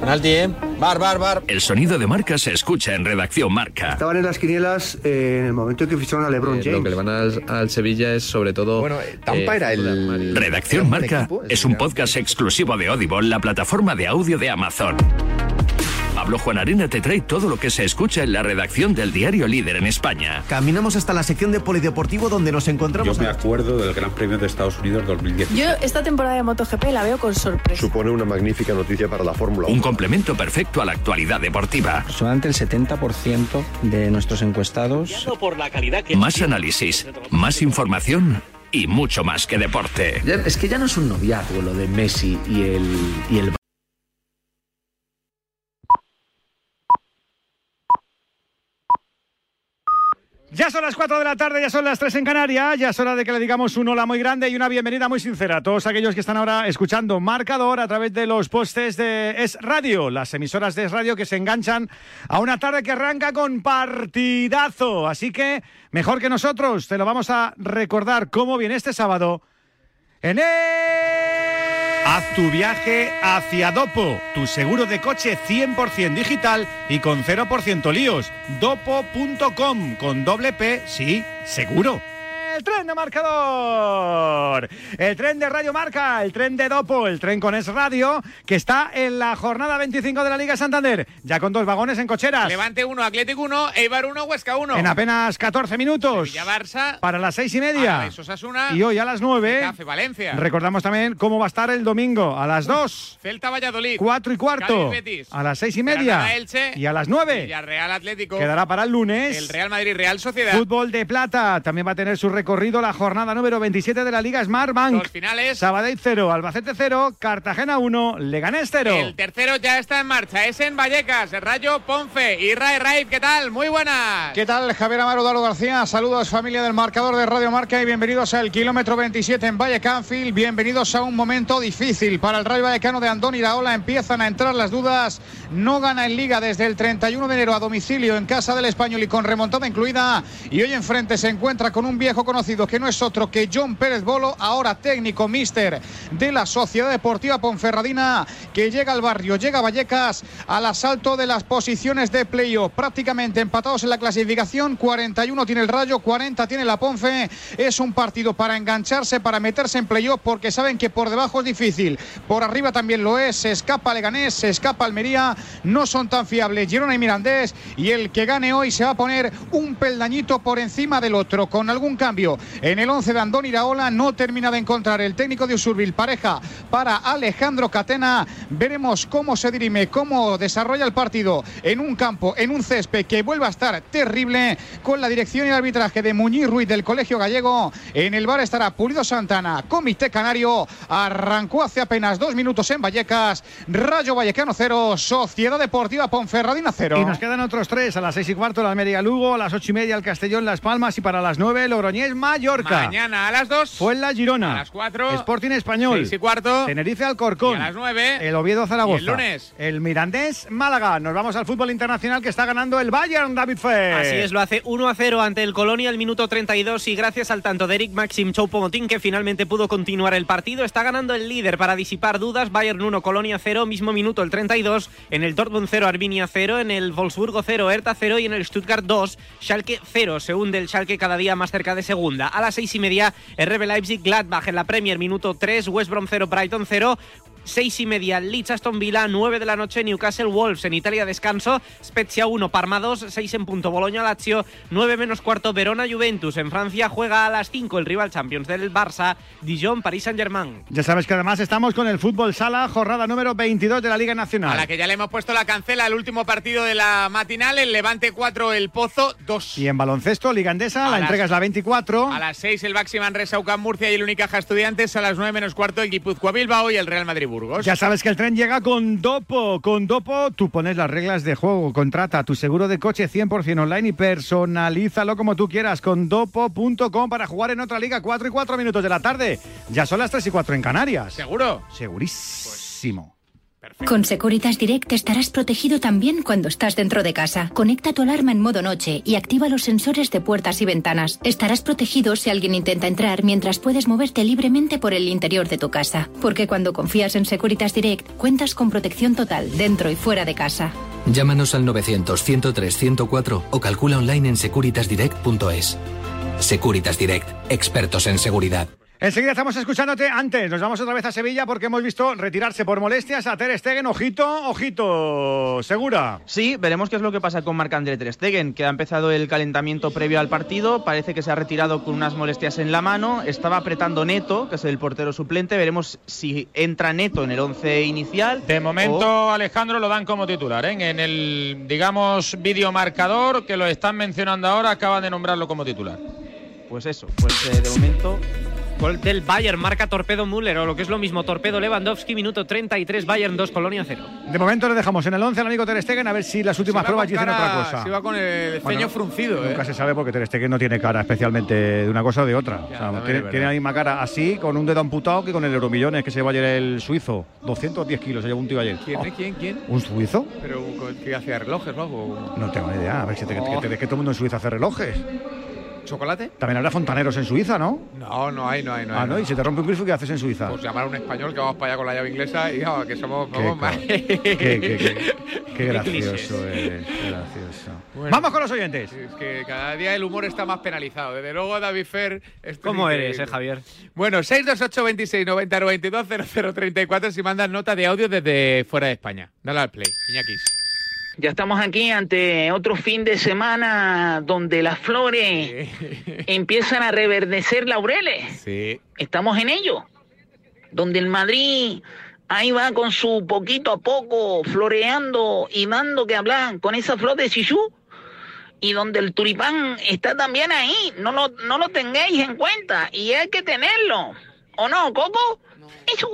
Penalti, Bar. El sonido de Marca se escucha en Redacción Marca. Estaban en las quinielas en el momento en que ficharon a LeBron James. Lo que le van al Sevilla es sobre todo... Bueno, Tampa era el... Redacción Marca es un podcast exclusivo de Audible, la plataforma de audio de Amazon. Pablo Juan Arena te trae todo lo que se escucha en la redacción del diario líder en España. Caminamos hasta la sección de polideportivo donde nos encontramos... Yo me acuerdo del Gran Premio de Estados Unidos 2010. Yo esta temporada de MotoGP la veo con sorpresa. Supone una magnífica noticia para la Fórmula 1. Un complemento perfecto a la actualidad deportiva. Aproximadamente el 70% de nuestros encuestados... Más análisis, más información y mucho más que deporte. Es que ya no es un noviazgo lo de Messi y el... Ya son las 4 de la tarde, ya son las 3 en Canarias, ya es hora de que le digamos un hola muy grande y una bienvenida muy sincera a todos aquellos que están ahora escuchando Marcador a través de los postes de Es Radio, las emisoras de Es Radio que se enganchan a una tarde que arranca con partidazo. Así que, mejor que nosotros, te lo vamos a recordar cómo viene este sábado en Haz tu viaje hacia Dopo, tu seguro de coche 100% digital y con 0% líos. Dopo.com, con doble P, sí, seguro. El tren de Marcador, el tren de Radio Marca, el tren de Dopo, el tren con Es Radio, que está en la jornada 25 de la Liga Santander, ya con 2 vagones en cocheras. Levante 1, Atlético 1, Eibar 1, Huesca 1. En apenas 14 minutos. Sevilla-Barça. Para las 6:30. Osasuna. Y hoy a las 9. Getafe, Valencia. Recordamos también cómo va a estar el domingo. A las 2. Celta-Valladolid. 4:15. Cádiz-Betis. A las 6:30. Elche. Y a las 9. Villarreal Atlético. Quedará para el lunes. El Real Madrid-Real Sociedad. Fútbol de plata. También va a tener su recorrido la jornada número 27 de la Liga Smartbank. Los finales. Sabadell 0, Albacete 0, Cartagena 1, Leganés 0. El tercero ya está en marcha, es en Vallecas, Rayo Ponfe y Raif, ¿qué tal? Muy buenas. ¿Qué tal? Javier Amaro, Dalo García, saludos familia del marcador de Radio Marca y bienvenidos al kilómetro 27 en Vallecánfil, bienvenidos a un momento difícil para el Rayo Vallecano de Andón Iraola, empiezan a entrar las dudas, no gana en Liga desde el 31 de enero a domicilio en casa del Español y con remontada incluida y hoy enfrente se encuentra con un viejo conocido que no es otro que John Pérez Bolo, ahora técnico míster de la Sociedad Deportiva Ponferradina, que llega al barrio, llega a Vallecas al asalto de las posiciones de playoff, prácticamente empatados en la clasificación, 41 tiene el Rayo, 40 tiene la Ponfe, es un partido para engancharse, para meterse en playoff, porque saben que por debajo es difícil, por arriba también lo es, se escapa Leganés, se escapa Almería, no son tan fiables Girona y Mirandés, y el que gane hoy se va a poner un peldañito por encima del otro, con algún cambio en el 11 de Andón Iraola, no termina de encontrar el técnico de Usurbil pareja para Alejandro Catena. Veremos cómo se dirime, cómo desarrolla el partido en un campo, en un césped que vuelve a estar terrible, con la dirección y el arbitraje de Muñiz Ruiz del Colegio Gallego. En el bar estará Pulido Santana, Comité Canario. Arrancó hace apenas 2 minutos en Vallecas, Rayo Vallecano 0, Sociedad Deportiva Ponferradina 0. Y nos quedan otros 3, a las 6:15 la Almería Lugo, a las 8:30 el Castellón Las Palmas y para las 9 Logroñés Mallorca. Mañana a las 2 Fuenla Girona. A las 4 Sporting Español. 6:15 Tenerife Alcorcón. Y a las 9 el Oviedo Zaragoza. Y el lunes el Mirandés Málaga. Nos vamos al fútbol internacional que está ganando el Bayern, David Fe. Así es, lo hace 1-0 ante el Colonia al minuto 32 y gracias al tanto de Eric Maxim Choupo-Moting que finalmente pudo continuar el partido. Está ganando el líder para disipar dudas. Bayern 1, Colonia 0, mismo minuto el 32. En el Dortmund 0, Arminia 0. En el Wolfsburgo 0, Hertha 0. Y en el Stuttgart 2, Schalke 0. Se hunde el Schalke cada día más cerca de segunda. A las 6:30, RB Leipzig Gladbach en la Premier, minuto 3, West Brom 0, Brighton 0. 6:30, Leeds Aston Villa, 9 de la noche, Newcastle Wolves. En Italia descanso, Spezia 1, Parma 2, 6 en punto, Bologna Lazio, 9 menos cuarto, Verona Juventus. En Francia juega a las 5 el rival Champions del Barça, Dijon Paris Saint-Germain. Ya sabes que además estamos con el fútbol sala, jornada número 22 de la Liga Nacional. A la que ya le hemos puesto la cancela al último partido de la matinal, el Levante 4, el Pozo 2. Y en baloncesto, Liga Endesa, la entrega es la 24. A las 6 el Baxi Manresa UCAM Murcia y el Unicaja Estudiantes. A las 9 menos cuarto el Guipúzcoa Bilbao y el Real Madrid Burgos. Ya sabes que el tren llega con Dopo. Con Dopo tú pones las reglas de juego, contrata tu seguro de coche 100% online y personalízalo como tú quieras con Dopo.com para jugar en otra liga. 4:04 de la tarde. Ya son las 3:04 en Canarias. ¿Seguro? Segurísimo. Con Securitas Direct estarás protegido también cuando estás dentro de casa. Conecta tu alarma en modo noche y activa los sensores de puertas y ventanas. Estarás protegido si alguien intenta entrar mientras puedes moverte libremente por el interior de tu casa. Porque cuando confías en Securitas Direct, cuentas con protección total dentro y fuera de casa. Llámanos al 900-103-104 o calcula online en securitasdirect.es. Securitas Direct, expertos en seguridad. Enseguida estamos escuchándote. Antes nos vamos otra vez a Sevilla porque hemos visto retirarse por molestias a Ter Stegen. Ojito, ¿segura? Sí, veremos qué es lo que pasa con Marc-André Ter Stegen, que ha empezado el calentamiento previo al partido. Parece que se ha retirado con unas molestias en la mano. Estaba apretando Neto, que es el portero suplente. Veremos si entra Neto en el 11 inicial. De momento, Alejandro, lo dan como titular, ¿eh? En el, digamos, videomarcador que lo están mencionando ahora, acaban de nombrarlo como titular. Pues eso, de momento... Gol del Bayern, marca Torpedo Müller, o lo que es lo mismo, Torpedo Lewandowski, minuto 33, Bayern 2, Colonia 0. De momento le dejamos en el 11 al amigo Ter Stegen, a ver si las últimas pruebas dicen otra cosa. Se va con el ceño fruncido. Nunca se sabe porque Ter Stegen no tiene cara especialmente de una cosa o de otra. Ya, o sea, tiene la misma cara así, con un dedo amputado, que con el Euromillones que se llevó ayer el suizo. 210 kilos se llevó un tío ayer. ¿Quién? ¿Un suizo? ¿Pero que hacía relojes, no? No tengo ni idea. A ver si que todo el mundo en Suiza hace relojes. ¿Chocolate? También habrá fontaneros en Suiza, ¿no? No hay. ¿No? ¿Y si te rompe un grifo, qué haces en Suiza? Pues llamar a un español que vamos para allá con la llave inglesa y que somos... Qué gracioso es, gracioso. Bueno, vamos con los oyentes. Es que cada día el humor está más penalizado. Desde luego, David Fer... ¿Cómo eres, Javier? Bueno, 628 26 90 92 0034 si mandas nota de audio desde fuera de España. Dale al play, Iñakis. Ya estamos aquí ante otro fin de semana donde las flores empiezan a reverdecer laureles. Sí. Estamos en ello. Donde el Madrid ahí va con su poquito a poco floreando y dando que hablar con esa flor de Sisu. Y donde el tulipán está también ahí. No lo tengáis en cuenta. Y hay que tenerlo. ¿O no, Coco? Inchu.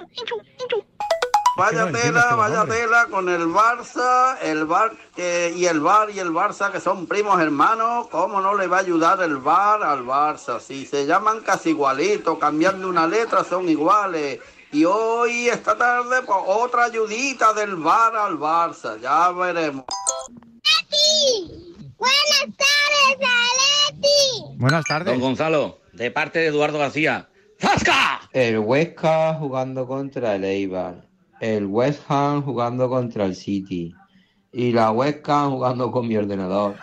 Vaya tela con el Barça, el VAR y el Barça, que son primos hermanos. ¿Cómo no le va a ayudar el VAR al Barça? Si se llaman casi igualitos, cambiando una letra son iguales. Y hoy, esta tarde, pues otra ayudita del VAR al Barça. Ya veremos. Buenas tardes, Aleti. Buenas tardes. Don Gonzalo, de parte de Eduardo García. ¡Zasca! El Huesca jugando contra el Eibar. El West Ham jugando contra el City. Y la West Ham jugando con mi ordenador.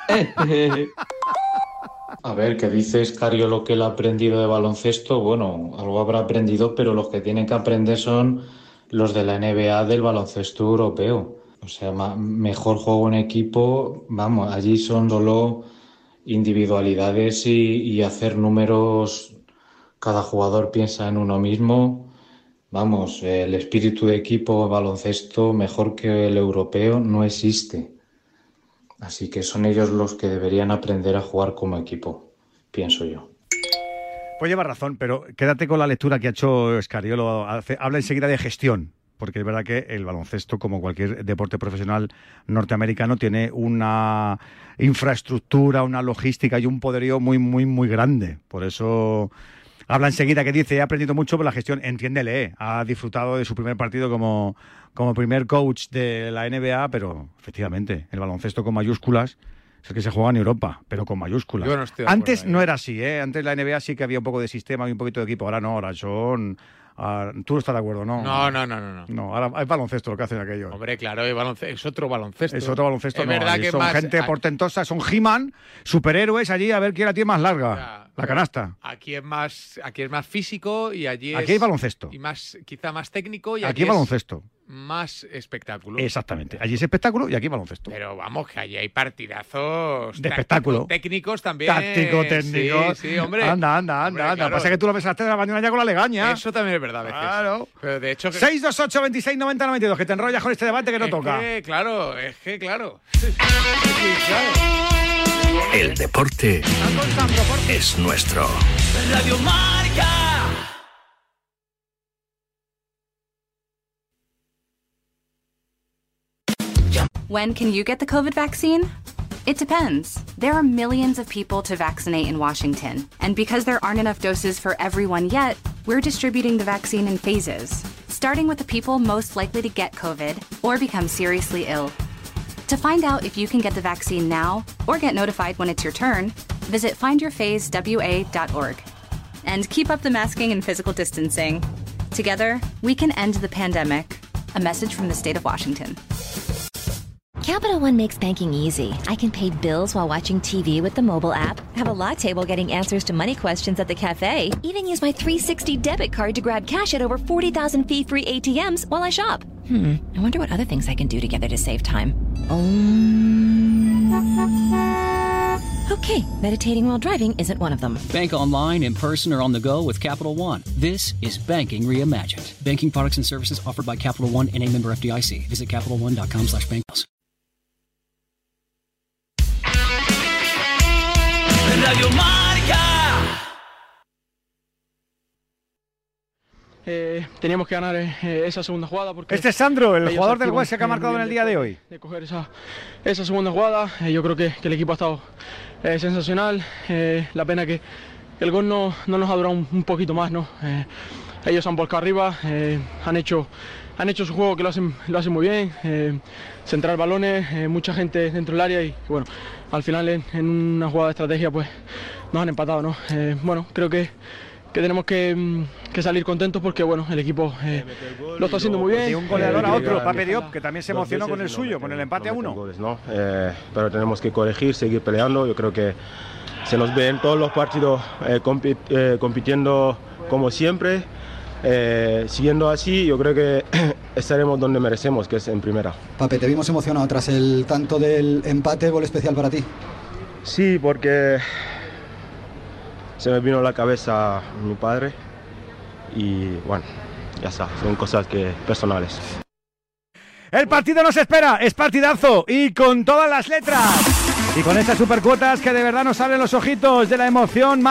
A ver, ¿qué dice Scariolo que él ha aprendido de baloncesto? Bueno, algo habrá aprendido, pero los que tienen que aprender son los de la NBA del baloncesto europeo. O sea, mejor juego en equipo, vamos, allí son solo individualidades y hacer números. Cada jugador piensa en uno mismo. Vamos, el espíritu de equipo baloncesto mejor que el europeo no existe. Así que son ellos los que deberían aprender a jugar como equipo, pienso yo. Pues lleva razón, pero quédate con la lectura que ha hecho Scariolo. Habla enseguida de gestión, porque es verdad que el baloncesto, como cualquier deporte profesional norteamericano, tiene una infraestructura, una logística y un poderío muy, muy, muy grande. Por eso... Habla enseguida que dice, he aprendido mucho por la gestión, entiéndele, ha disfrutado de su primer partido como primer coach de la NBA, pero efectivamente, el baloncesto con mayúsculas es el que se juega en Europa, pero con mayúsculas. Yo no estoy de acuerdo. Antes no era así, ¿eh? Antes la NBA sí que había un poco de sistema y un poquito de equipo, ahora no, ahora son... ¿Tú no estás de acuerdo, no? No. No, ahora es baloncesto lo que hacen aquellos. Hombre, claro, es otro baloncesto. Es otro baloncesto, es no. verdad que son más, gente portentosa, son He-Man, superhéroes allí, a ver quién la tiene más larga, la canasta. Aquí es más físico y allí aquí hay baloncesto. Y quizá más técnico y aquí hay baloncesto. Más espectáculo. Exactamente. Allí es espectáculo y aquí baloncesto. Pero vamos, que allí hay partidazos de espectáculo. Técnicos también. Táctico-técnicos. Sí, hombre. Anda. Claro. Pasa que tú lo ves a las 3 de la mañana ya con la legaña. Eso también es verdad a veces. Claro. Pero de hecho... 628 26 90 92, que te enrollas con este debate que no toca. Claro. El deporte es nuestro. Radio Marca. When can you get the COVID vaccine? It depends. There are millions of people to vaccinate in Washington, and because there aren't enough doses for everyone yet, we're distributing the vaccine in phases. starting with the people most likely to get COVID or become seriously ill. To find out if you can get the vaccine now or get notified when it's your turn, visit findyourphasewa.org. And keep up the masking and physical distancing. Together, we can end the pandemic. A message from the state of Washington. Capital One makes banking easy. I can pay bills while watching TV with the mobile app, have a latte while getting answers to money questions at the cafe, even use my 360 debit card to grab cash at over 40,000 fee-free ATMs while I shop. I wonder what other things I can do together to save time. Okay, meditating while driving isn't one of them. Bank online, in person, or on the go with Capital One. This is Banking Reimagined. Banking products and services offered by Capital One and a member FDIC. Visit CapitalOne.com/bank. Radio Marca. Teníamos que ganar esa segunda jugada porque... Este es Sandro, el jugador del Huesca que ha marcado en el día de hoy. De coger esa segunda jugada, yo creo que el equipo ha estado sensacional. La pena que el gol no nos ha durado un poquito más, ¿no? Ellos han volcado arriba, han hecho su juego, que lo hacen muy bien, centrar balones, mucha gente dentro del área y bueno, al final en una jugada de estrategia pues nos han empatado, ¿no? Bueno, creo que tenemos que salir contentos porque bueno, el equipo lo está haciendo muy bien. Y un goleador a otro, Pape Diop, que también se emocionó con el suyo, con el empate a 1. Goles, ¿no? Pero tenemos que corregir, seguir peleando. Yo creo que se nos ve en todos los partidos compitiendo como siempre. Siguiendo así, yo creo que estaremos donde merecemos, que es en primera. Pape, te vimos emocionado tras el tanto del empate, gol especial para ti. Sí, porque se me vino a la cabeza mi padre y bueno, ya está, son cosas personales. El partido nos espera, es partidazo y con todas las letras. Y con estas supercuotas que de verdad nos abren los ojitos de la emoción,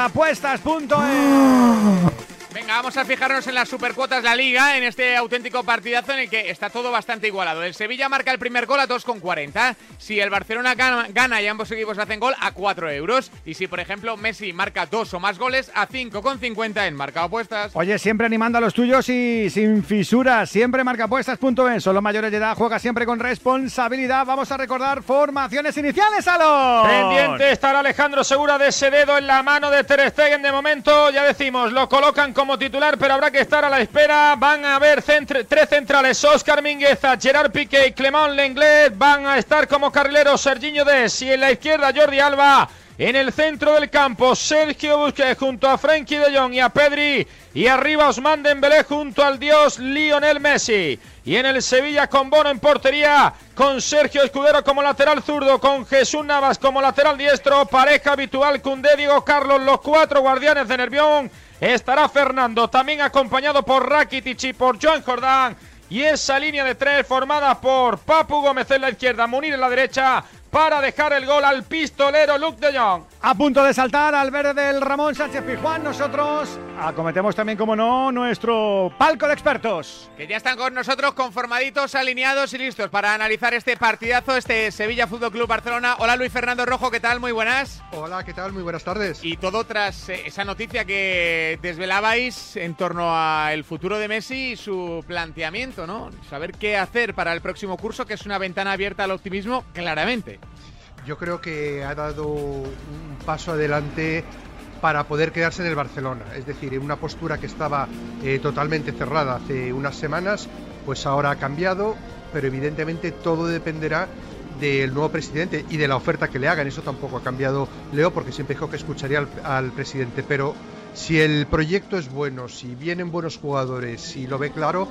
marcaapuestas.es. Venga, vamos a fijarnos en las supercuotas de la Liga, en este auténtico partidazo en el que está todo bastante igualado. El Sevilla marca el primer gol a 2,40. Si el Barcelona gana y ambos equipos hacen gol, a 4 euros. Y si, por ejemplo, Messi marca 2 o más goles, a 5,50 en marcaapuestas. Oye, siempre animando a los tuyos y sin fisuras. Siempre marcaapuestas.es. Son los mayores de edad, juega siempre con responsabilidad. Vamos a recordar formaciones iniciales, Alon. Pendiente estará Alejandro Segura de ese dedo en la mano de Ter Stegen. De momento, ya decimos, lo colocan como titular, pero habrá que estar a la espera. Van a haber tres centrales: Óscar Mingueza, Gerard Piqué y Clément Lenglet. Van a estar como carrileros Serginho Dest y en la izquierda Jordi Alba. En el centro del campo, Sergio Busquets junto a Frenkie de Jong y a Pedri. Y arriba Ousmane Dembélé junto al dios Lionel Messi. Y en el Sevilla con Bono en portería, con Sergio Escudero como lateral zurdo, con Jesús Navas como lateral diestro, pareja habitual Koundé, Diego Carlos, los 4 guardianes de Nervión. Estará Fernando, también acompañado por Rakitic y por Joan Jordán. Y esa línea de 3 formada por Papu Gómez en la izquierda, Munir en la derecha, para dejar el gol al pistolero Luuk de Jong. A punto de saltar al verde del Ramón Sánchez Pizjuán, nosotros acometemos también, como no, nuestro palco de expertos. Que ya están con nosotros conformaditos, alineados y listos para analizar este partidazo, este Sevilla Fútbol Club Barcelona. Hola Luis Fernando Rojo, ¿qué tal? Muy buenas. Hola, ¿qué tal? Muy buenas tardes. Y todo tras esa noticia que desvelabais en torno al futuro de Messi y su planteamiento, ¿no? Saber qué hacer para el próximo curso, que es una ventana abierta al optimismo, claramente. Yo creo que ha dado un paso adelante para poder quedarse en el Barcelona. Es decir, en una postura que estaba totalmente cerrada hace unas semanas, pues ahora ha cambiado, pero evidentemente todo dependerá del nuevo presidente y de la oferta que le hagan. Eso tampoco ha cambiado Leo, porque siempre dijo que escucharía al presidente. Pero si el proyecto es bueno, si vienen buenos jugadores, si lo ve claro,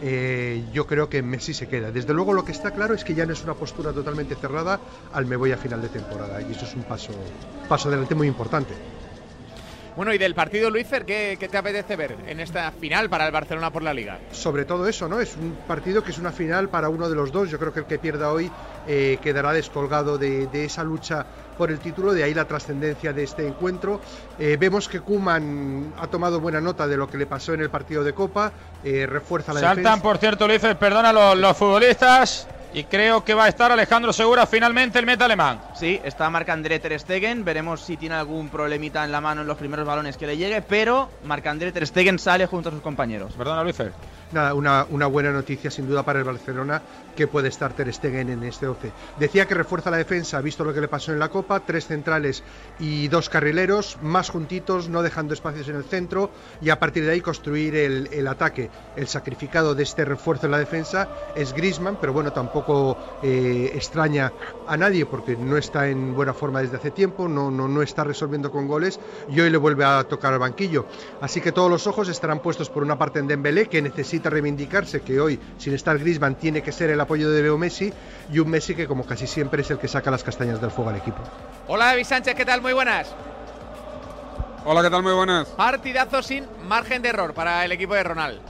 yo creo que Messi se queda. Desde luego lo que está claro es que ya no es una postura totalmente cerrada al me voy a final de temporada, y eso es un paso adelante muy importante. Bueno, y del partido, Luisfer, ¿qué te apetece ver en esta final para el Barcelona por la Liga? Sobre todo eso, ¿no? Es un partido que es una final para uno de los dos. Yo creo que el que pierda hoy quedará descolgado de esa lucha por el título, de ahí la trascendencia de este encuentro. Vemos que Koeman ha tomado buena nota de lo que le pasó en el partido de Copa, refuerza la defensa. Saltan, por cierto, Luisfer, perdona, los futbolistas. Y creo que va a estar Alejandro Segura finalmente, el meta alemán. Sí, está Marc-André Ter Stegen. Veremos si tiene algún problemita en la mano en los primeros balones que le llegue. Pero Marc-André Ter Stegen sale junto a sus compañeros. Perdona, Luis. nada, una buena noticia sin duda para el Barcelona, que puede estar Ter Stegen en este 11. Decía que refuerza la defensa, visto lo que le pasó en la Copa, 3 centrales y 2 carrileros, más juntitos, no dejando espacios en el centro, y a partir de ahí construir el ataque. El sacrificado de este refuerzo en la defensa es Griezmann, pero bueno, tampoco extraña a nadie porque no está en buena forma desde hace tiempo, no está resolviendo con goles, y hoy le vuelve a tocar al banquillo. Así que todos los ojos estarán puestos por una parte en Dembélé, que necesita reivindicarse, que hoy, sin estar Griezmann, tiene que ser el apoyo de Leo Messi, y un Messi que, como casi siempre, es el que saca las castañas del fuego al equipo. Hola, David Sánchez, ¿qué tal? Muy buenas. Hola, ¿qué tal? Muy buenas. Partidazo sin margen de error para el equipo de Ronald.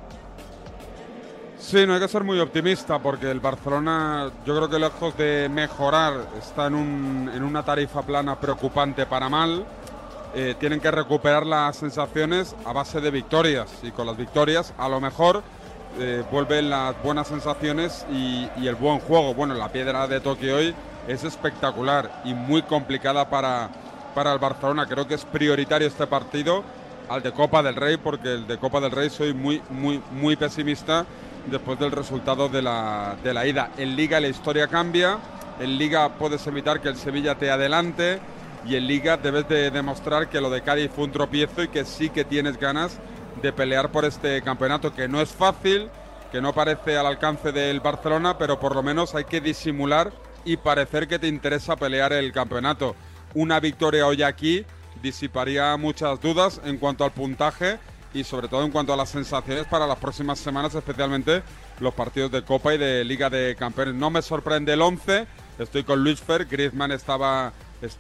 Sí, no hay que ser muy optimista porque el Barcelona, yo creo que lejos de mejorar, está en una tarifa plana preocupante para mal. Tienen que recuperar las sensaciones a base de victorias, y con las victorias a lo mejor vuelven las buenas sensaciones y el buen juego. Bueno, la piedra de toque hoy es espectacular y muy complicada para el Barcelona. Creo que es prioritario este partido al de Copa del Rey, porque el de Copa del Rey soy muy pesimista después del resultado de la ida. En Liga la historia cambia, en Liga puedes evitar que el Sevilla te adelante, y en Liga debes de demostrar que lo de Cádiz fue un tropiezo y que sí que tienes ganas de pelear por este campeonato, que no es fácil, que no parece al alcance del Barcelona, pero por lo menos hay que disimular y parecer que te interesa pelear el campeonato. Una victoria hoy aquí disiparía muchas dudas en cuanto al puntaje y sobre todo en cuanto a las sensaciones para las próximas semanas, especialmente los partidos de Copa y de Liga de Campeones. No me sorprende el 11, estoy con Luis Fer. Griezmann estaba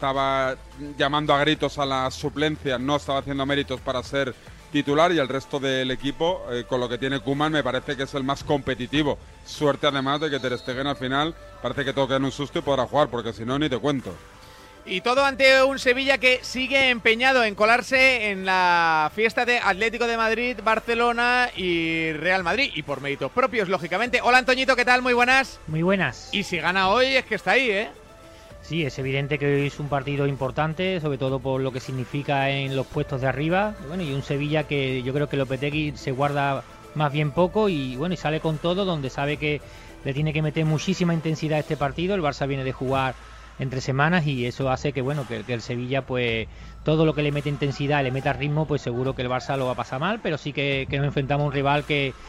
llamando a gritos a la suplencia, no estaba haciendo méritos para ser titular, y el resto del equipo, con lo que tiene Koeman, me parece que es el más competitivo. Suerte además de que Ter Stegen al final parece que toca en un susto y podrá jugar, porque si no, ni te cuento. Y todo ante un Sevilla que sigue empeñado en colarse en la fiesta de Atlético de Madrid, Barcelona y Real Madrid, y por méritos propios, lógicamente. Hola, Antoñito, ¿qué tal? Muy buenas. Muy buenas. Y si gana hoy es que está ahí, ¿eh? Sí, es evidente que hoy es un partido importante, sobre todo por lo que significa en los puestos de arriba. Bueno, y un Sevilla que yo creo que Lopetegui se guarda más bien poco y bueno, y sale con todo, donde sabe que le tiene que meter muchísima intensidad a este partido. El Barça viene de jugar entre semanas y eso hace que bueno, que el Sevilla, pues todo lo que le mete intensidad, le meta ritmo, pues seguro que el Barça lo va a pasar mal, pero sí que nos enfrentamos a un rival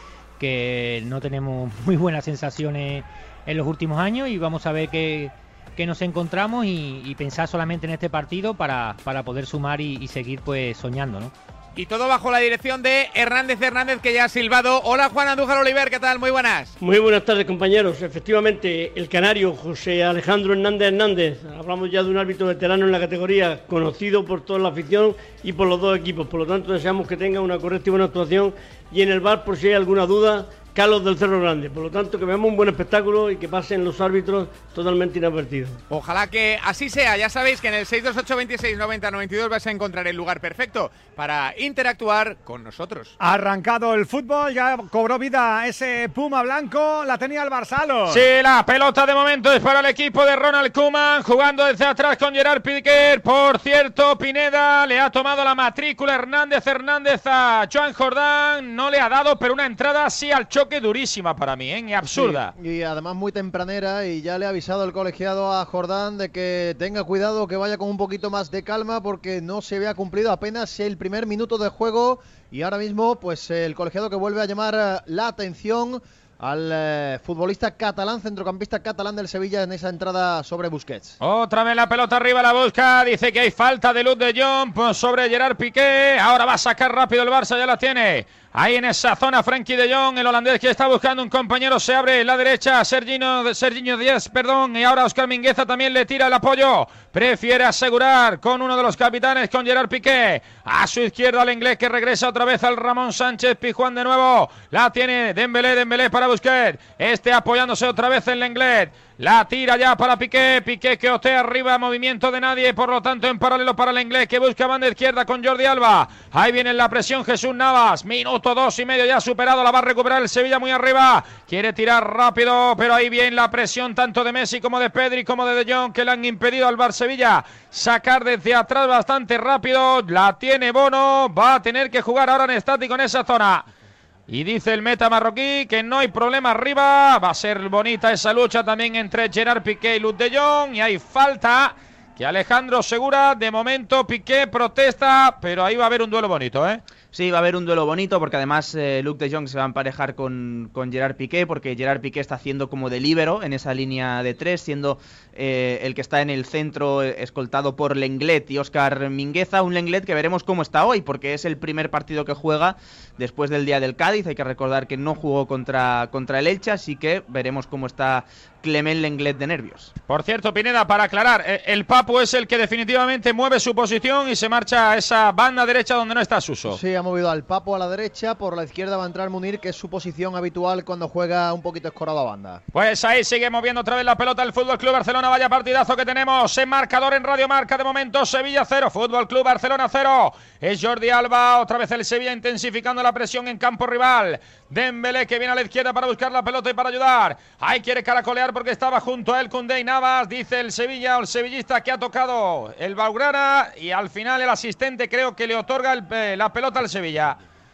que no tenemos muy buenas sensaciones en los últimos años, y vamos a ver que nos encontramos y pensar solamente en este partido para poder sumar y seguir pues soñando, ¿no? Y todo bajo la dirección de Hernández, que ya ha silbado. Hola, Juan Andújar Oliver, ¿qué tal? Muy buenas. Muy buenas tardes, compañeros. Efectivamente, el canario José Alejandro Hernández. Hablamos ya de un árbitro veterano en la categoría, conocido por toda la afición y por los dos equipos. Por lo tanto, deseamos que tenga una correcta y buena actuación. Y en el VAR, por si hay alguna duda, Carlos del Cerro Grande. Por lo tanto, que veamos un buen espectáculo y que pasen los árbitros totalmente inadvertidos. Ojalá que así sea. Ya sabéis que en el 628-26-90-92 vais a encontrar el lugar perfecto para interactuar con nosotros. Arrancado el fútbol, ya cobró vida ese Puma blanco, la tenía el Barsalo. Sí, la pelota de momento es para el equipo de Ronald Koeman, jugando desde atrás con Gerard Piqué. Por cierto, Pineda le ha tomado la matrícula Hernández a Joan Jordán, no le ha dado, pero una entrada sí al choque durísima para mí, y absurda. Sí, y además muy tempranera, y ya le ha avisado el colegiado a Jordán de que tenga cuidado, que vaya con un poquito más de calma, porque no se había cumplido apenas el primer minuto de juego, y ahora mismo pues el colegiado que vuelve a llamar la atención al futbolista catalán, centrocampista catalán del Sevilla, en esa entrada sobre Busquets. Otra vez la pelota arriba, la busca, dice que hay falta de Luc de Jong sobre Gerard Piqué. Ahora va a sacar rápido el Barça, ya la tiene ahí en esa zona Frenkie de Jong, el holandés que está buscando un compañero, se abre en la derecha, Serginho Díaz, y ahora Óscar Mingueza también le tira el apoyo, prefiere asegurar con uno de los capitanes, con Gerard Piqué, a su izquierda el inglés que regresa otra vez al Ramón Sánchez Pizjuán de nuevo, la tiene Dembélé para Busquets, apoyándose otra vez en Lenglet, la tira ya para Piqué que otea arriba, movimiento de nadie, por lo tanto en paralelo para el inglés que busca banda izquierda con Jordi Alba, ahí viene la presión Jesús Navas, minuto 2,5 ya superado, la va a recuperar el Sevilla muy arriba, quiere tirar rápido, pero ahí bien la presión tanto de Messi como de Pedri como de Jong, que le han impedido al Bar Sevilla sacar desde atrás bastante rápido, la tiene Bono, va a tener que jugar ahora en estático en esa zona. Y dice el meta marroquí que no hay problema arriba. Va a ser bonita esa lucha también entre Gerard Piqué y Luc de Jong. Y hay falta que Alejandro Segura, de momento Piqué protesta, pero ahí va a haber un duelo bonito, ¿eh? Sí, va a haber un duelo bonito porque además Luc de Jong se va a emparejar con Gerard Piqué, porque Gerard Piqué está haciendo como de líbero en esa línea de 3, siendo el que está en el centro escoltado por Lenglet y Óscar Mingueza, un Lenglet que veremos cómo está hoy, porque es el primer partido que juega después del día del Cádiz. Hay que recordar que no jugó contra el Elche, así que veremos cómo está Clement Lenglet de nervios. Por cierto, Pineda, para aclarar, el Papu es el que definitivamente mueve su posición y se marcha a esa banda derecha donde no está Suso. Sí, ha movido al Papu a la derecha, por la izquierda va a entrar Munir, que es su posición habitual cuando juega un poquito escorado a banda. Pues ahí sigue moviendo otra vez la pelota el Fútbol Club Barcelona. Vaya partidazo que tenemos en marcador en Radio Marca. De momento Sevilla 0, Fútbol Club Barcelona 0. Es Jordi Alba, otra vez el Sevilla intensificando la presión en campo rival. Dembélé que viene a la izquierda para buscar la pelota y para ayudar. Ahí quiere caracolear porque estaba junto a él Koundé y Navas. Dice el Sevilla o el sevillista que ha tocado el Blaugrana y al final el asistente creo que le otorga la pelota al Sevilla.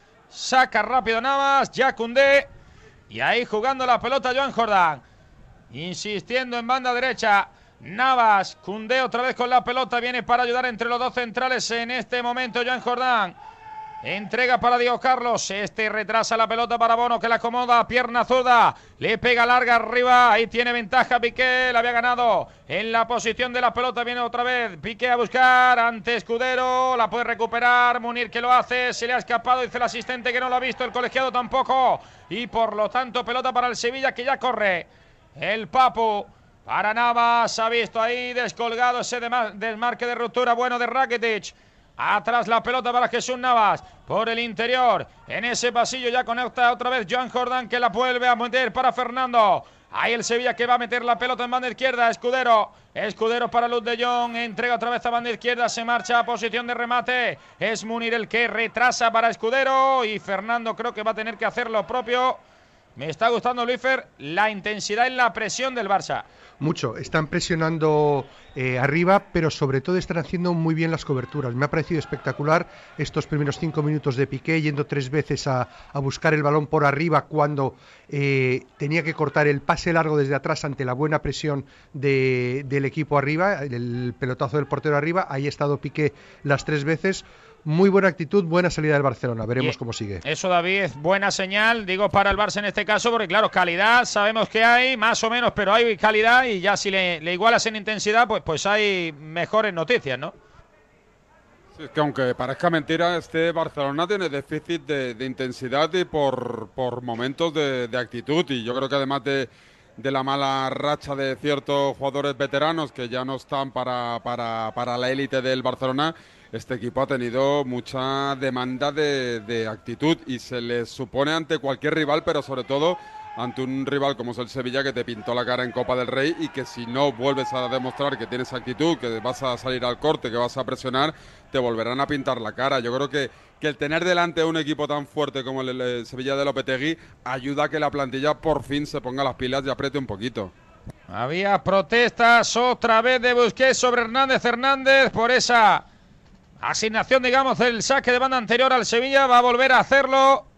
Saca rápido Navas, ya Koundé. Y ahí jugando la pelota Joan Jordán. Insistiendo en banda derecha. Navas, Koundé otra vez con la pelota. Viene para ayudar entre los dos centrales en este momento Joan Jordán. Entrega para Diego Carlos. Retrasa la pelota para Bono que la acomoda. Pierna zurda. Le pega larga arriba. Ahí tiene ventaja Piqué. La había ganado en la posición de la pelota. Viene otra vez Piqué a buscar. Ante Escudero. La puede recuperar. Munir que lo hace. Se le ha escapado. Dice el asistente que no lo ha visto. El colegiado tampoco. Y por lo tanto pelota para el Sevilla que ya corre. El Papu. Para Navas. Ha visto ahí descolgado ese desmarque de ruptura bueno de Rakitic. Atrás la pelota para Jesús Navas. Por el interior. En ese pasillo ya conecta otra vez Joan Jordán que la vuelve a meter para Fernando. Ahí el Sevilla que va a meter la pelota en banda izquierda. Escudero para Luc de Jong. Entrega otra vez a banda izquierda. Se marcha a posición de remate. Es Munir el que retrasa para Escudero. Y Fernando creo que va a tener que hacer lo propio. Me está gustando, Luisfer, la intensidad en la presión del Barça. Mucho, están presionando arriba, pero sobre todo están haciendo muy bien las coberturas. Me ha parecido espectacular estos primeros 5 minutos de Piqué, yendo 3 veces a buscar el balón por arriba cuando tenía que cortar el pase largo desde atrás ante la buena presión del equipo arriba, el pelotazo del portero arriba. Ahí ha estado Piqué las 3 veces. Muy buena actitud, buena salida del Barcelona. Veremos cómo sigue. Eso, David, es buena señal, digo, para el Barça en este caso, porque claro, calidad sabemos que hay, más o menos, pero hay calidad y ya si le igualas en intensidad, pues hay mejores noticias, ¿no? Sí, es que aunque parezca mentira, este Barcelona tiene déficit de intensidad y por momentos de actitud, y yo creo que además de la mala racha de ciertos jugadores veteranos que ya no están para la élite del Barcelona, este equipo ha tenido mucha demanda de actitud y se les supone ante cualquier rival, pero sobre todo ante un rival como es el Sevilla, que te pintó la cara en Copa del Rey y que si no vuelves a demostrar que tienes actitud, que vas a salir al corte, que vas a presionar, te volverán a pintar la cara. Yo creo que el tener delante un equipo tan fuerte como el Sevilla de Lopetegui ayuda a que la plantilla por fin se ponga las pilas y apriete un poquito. Había protestas otra vez de Busquets sobre Hernández por esa asignación, digamos, del saque de banda anterior al Sevilla. Va a volver a hacerlo.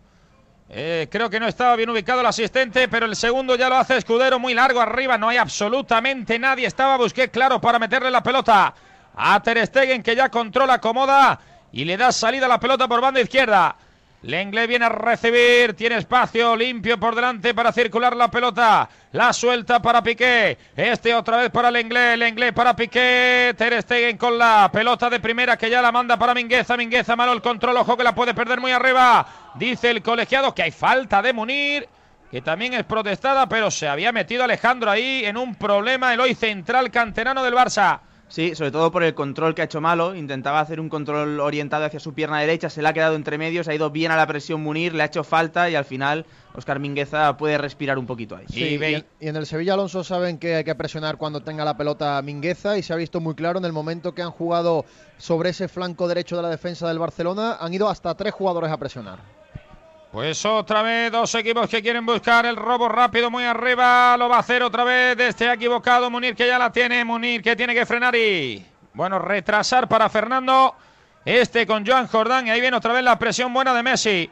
Creo que no estaba bien ubicado el asistente, pero el segundo ya lo hace Escudero, muy largo arriba, no hay absolutamente nadie. Estaba Busquets claro para meterle la pelota a Ter Stegen, que ya controla, acomoda y le da salida a la pelota por banda izquierda. Lenglet viene a recibir, tiene espacio limpio por delante para circular la pelota, la suelta para Piqué, otra vez para Lenglet para Piqué, Ter Stegen con la pelota de primera que ya la manda para Mingueza, malo el control, ojo que la puede perder muy arriba, dice el colegiado que hay falta de Munir, que también es protestada, pero se había metido Alejandro ahí en un problema el hoy central canterano del Barça. Sí, sobre todo por el control que ha hecho malo. Intentaba hacer un control orientado hacia su pierna derecha, se le ha quedado entre medios, ha ido bien a la presión Munir, le ha hecho falta y al final Óscar Mingueza puede respirar un poquito ahí. Sí, y en el Sevilla, Alonso, saben que hay que presionar cuando tenga la pelota Mingueza y se ha visto muy claro en el momento que han jugado sobre ese flanco derecho de la defensa del Barcelona, han ido hasta 3 jugadores a presionar. Pues otra vez 2 equipos que quieren buscar el robo rápido muy arriba. Lo va a hacer otra vez. Ha equivocado Munir, que ya la tiene. Munir que tiene que frenar y, bueno, retrasar para Fernando. Con Joan Jordán. Y ahí viene otra vez la presión buena de Messi.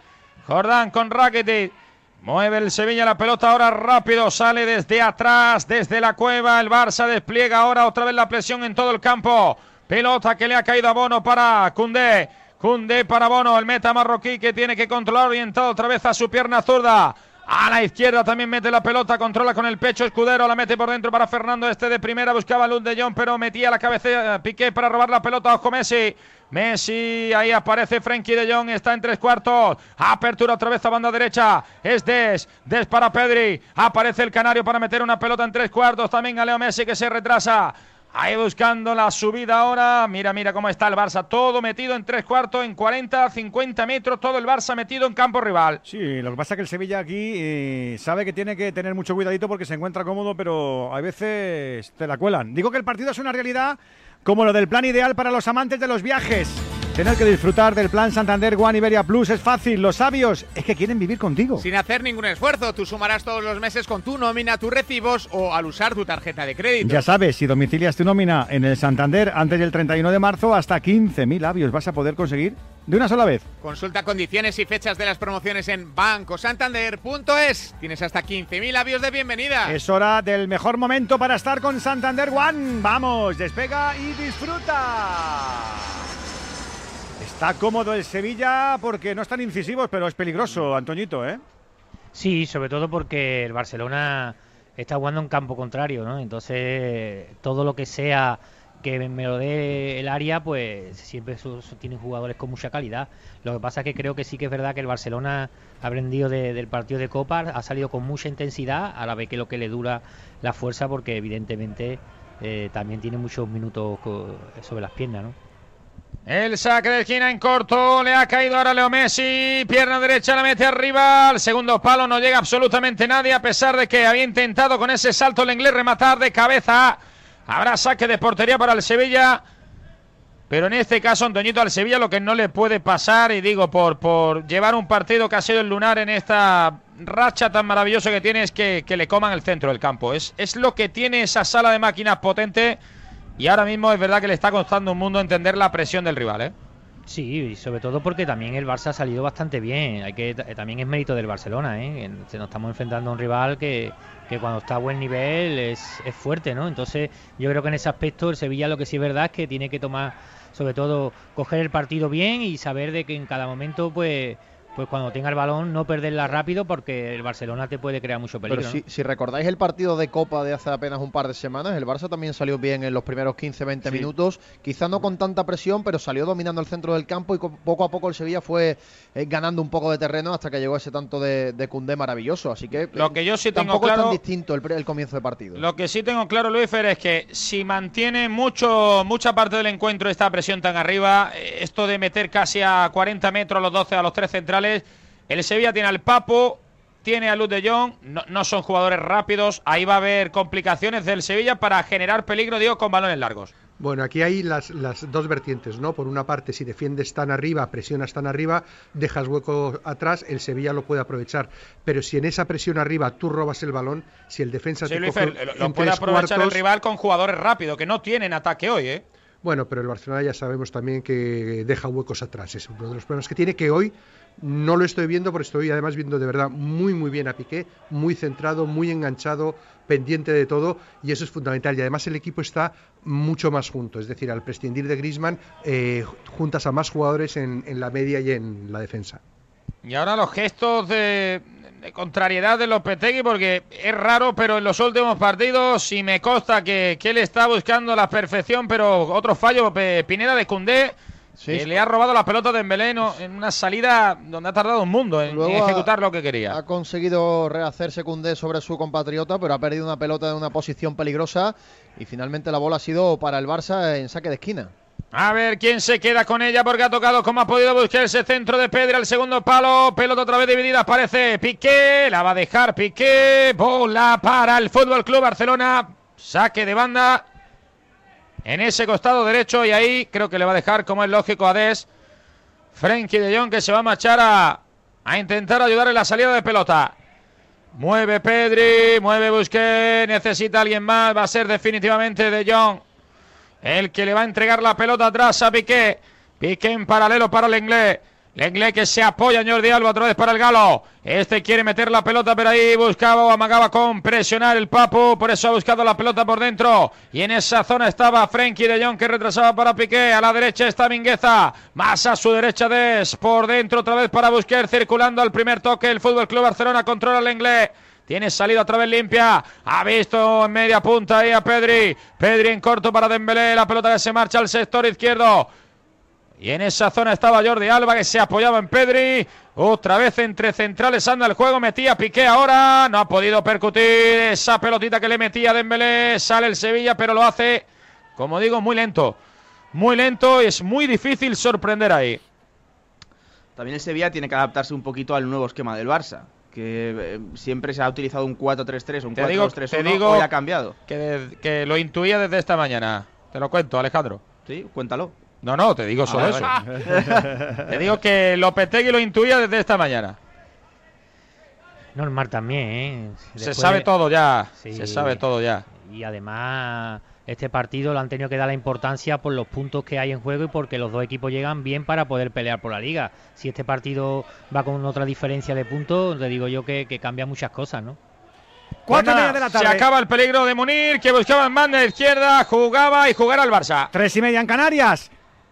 Jordán con Rakitic. Mueve el Sevilla la pelota ahora rápido, sale desde atrás, desde la cueva. El Barça despliega ahora otra vez la presión en todo el campo. Pelota que le ha caído a Bono para Koundé. Koundé para Bono, el meta marroquí que tiene que controlar, orientado otra vez a su pierna zurda. A la izquierda también mete la pelota, controla con el pecho Escudero, la mete por dentro para Fernando, de primera, buscaba Luke de Jong, pero metía la cabeza Piqué para robar la pelota, ojo Messi. Messi, ahí aparece Frenkie de Jong, está en 3/4, apertura otra vez a banda derecha, es Des para Pedri, aparece el canario para meter una pelota en 3/4, también a Leo Messi que se retrasa. Ahí buscando la subida ahora. Mira cómo está el Barça. Todo metido en 3/4, en 40, 50 metros. Todo el Barça metido en campo rival. Sí, lo que pasa es que el Sevilla aquí sabe que tiene que tener mucho cuidadito porque se encuentra cómodo, pero a veces te la cuelan. Digo que el partido es una realidad como lo del plan ideal para los amantes de los viajes. Tener que disfrutar del plan Santander One Iberia Plus es fácil. Los sabios es que quieren vivir contigo. Sin hacer ningún esfuerzo, tú sumarás todos los meses con tu nómina, tus recibos o al usar tu tarjeta de crédito. Ya sabes, si domicilias tu nómina en el Santander antes del 31 de marzo, hasta 15.000 avios vas a poder conseguir de una sola vez. Consulta condiciones y fechas de las promociones en bancosantander.es. Tienes hasta 15.000 avios de bienvenida. Es hora del mejor momento para estar con Santander One. Vamos, despega y disfruta. Está cómodo el Sevilla porque no están incisivos, pero es peligroso, Antoñito, ¿eh? Sí, sobre todo porque el Barcelona está jugando en campo contrario, ¿no? Entonces, todo lo que sea que me lo dé el área, pues siempre tienen jugadores con mucha calidad. Lo que pasa es que creo que sí que es verdad que el Barcelona ha aprendido del partido de Copa, ha salido con mucha intensidad, a la vez que lo que le dura la fuerza, porque evidentemente también tiene muchos minutos sobre las piernas, ¿no? El saque de esquina en corto, le ha caído ahora Leo Messi, pierna derecha la mete arriba, al segundo palo no llega absolutamente nadie, a pesar de que había intentado con ese salto el inglés rematar de cabeza. Habrá saque de portería para el Sevilla, pero en este caso, Antoñito, al Sevilla lo que no le puede pasar, y digo, por llevar un partido que ha sido el lunar en esta racha tan maravillosa que tiene, es que le coman el centro del campo. Es lo que tiene esa sala de máquinas potente. Y ahora mismo es verdad que le está costando un mundo entender la presión del rival, ¿eh? Sí, y sobre todo porque también el Barça ha salido bastante bien. También es mérito del Barcelona, ¿eh? Se nos estamos enfrentando a un rival que cuando está a buen nivel es fuerte, ¿no? Entonces yo creo que en ese aspecto el Sevilla lo que sí es verdad es que tiene que tomar, sobre todo, coger el partido bien y saber de que en cada momento, pues cuando tenga el balón no perderla rápido, porque el Barcelona te puede crear mucho peligro. Pero si recordáis el partido de Copa de hace apenas un par de semanas, el Barça también salió bien en los primeros 15-20 minutos, quizá no con tanta presión, pero salió dominando el centro del campo y poco a poco el Sevilla fue ganando un poco de terreno hasta que llegó ese tanto de Koundé maravilloso. Así que lo que yo sí tengo tampoco claro, es tan distinto el comienzo de partido. Lo que sí tengo claro, Luisfer, es que si mantiene mucha parte del encuentro esta presión tan arriba, esto de meter casi a 40 metros los 12 a los 3 centrales, el Sevilla tiene al Papo, tiene a Luke de Jong, no son jugadores rápidos, ahí va a haber complicaciones del Sevilla para generar peligro, digo, con balones largos. Bueno, aquí hay las dos vertientes, ¿no? Por una parte, si defiendes tan arriba, presionas tan arriba, dejas hueco atrás, el Sevilla lo puede aprovechar. Pero si en esa presión arriba tú robas el balón, si el defensa te coge lo puede aprovechar el rival con jugadores rápidos, que no tienen ataque hoy, ¿eh? Bueno, pero el Barcelona ya sabemos también que deja huecos atrás. Es uno de los problemas que tiene, que hoy no lo estoy viendo, porque estoy además viendo de verdad muy bien a Piqué, muy centrado, muy enganchado, pendiente de todo, y eso es fundamental. Y además el equipo está mucho más junto, es decir, al prescindir de Griezmann, juntas a más jugadores en la media y en la defensa. Y ahora los gestos de contrariedad de Lopetegui, porque es raro, pero en los últimos partidos sí me consta que él está buscando la perfección, pero otro fallo, Pineda de Koundé, le ha robado la pelota de Dembélé en una salida donde ha tardado un mundo en ejecutar lo que quería. Ha conseguido rehacerse Koundé sobre su compatriota, pero ha perdido una pelota en una posición peligrosa y finalmente la bola ha sido para el Barça en saque de esquina. A ver quién se queda con ella, porque ha tocado como ha podido buscar ese centro de Pedri al segundo palo. Pelota otra vez dividida, aparece Piqué, la va a dejar Piqué. Bola para el Fútbol Club Barcelona. Saque de banda en ese costado derecho, y ahí creo que le va a dejar, como es lógico, a Des. Frenkie de Jong, que se va a marchar a intentar ayudar en la salida de pelota. Mueve Pedri, mueve Busquets, necesita alguien más, va a ser definitivamente de Jong el que le va a entregar la pelota atrás a Piqué. Piqué en paralelo para el inglés. Lenglet que se apoya en Jordi Alba otra vez para el galo. Este quiere meter la pelota, pero ahí buscaba o amagaba con presionar el Papu. Por eso ha buscado la pelota por dentro. Y en esa zona estaba Frenkie de Jong, que retrasaba para Piqué. A la derecha está Mingueza. Más a su derecha Des. Por dentro otra vez para Busquets. Circulando al primer toque el FC Barcelona. Controla Lenglet. Tiene salida otra vez limpia. Ha visto en media punta ahí a Pedri. Pedri en corto para Dembélé. La pelota que se marcha al sector izquierdo. Y en esa zona estaba Jordi Alba, que se apoyaba en Pedri. Otra vez entre centrales anda el juego. Metía Piqué ahora. No ha podido percutir esa pelotita que le metía Dembélé. Sale el Sevilla, pero lo hace, como digo, muy lento. Muy lento y es muy difícil sorprender ahí. También el Sevilla tiene que adaptarse un poquito al nuevo esquema del Barça, que siempre se ha utilizado un 4-3-3, un 4-2-3-1, hoy ha cambiado. Que lo intuía desde esta mañana. Te lo cuento, Alejandro. Sí, cuéntalo. No, te digo solo eso. Te digo que Lopetegui lo intuía desde esta mañana. Normal también, ¿eh? Se sabe todo ya. Sí. Se sabe todo ya. Y además, este partido lo han tenido que dar la importancia por los puntos que hay en juego y porque los dos equipos llegan bien para poder pelear por la liga. Si este partido va con otra diferencia de puntos, te digo yo que cambia muchas cosas, ¿no? 4:30 de la tarde. Se acaba el peligro de Munir, que buscaba en banda izquierda, jugaba y jugará al Barça. 3:30 en Canarias.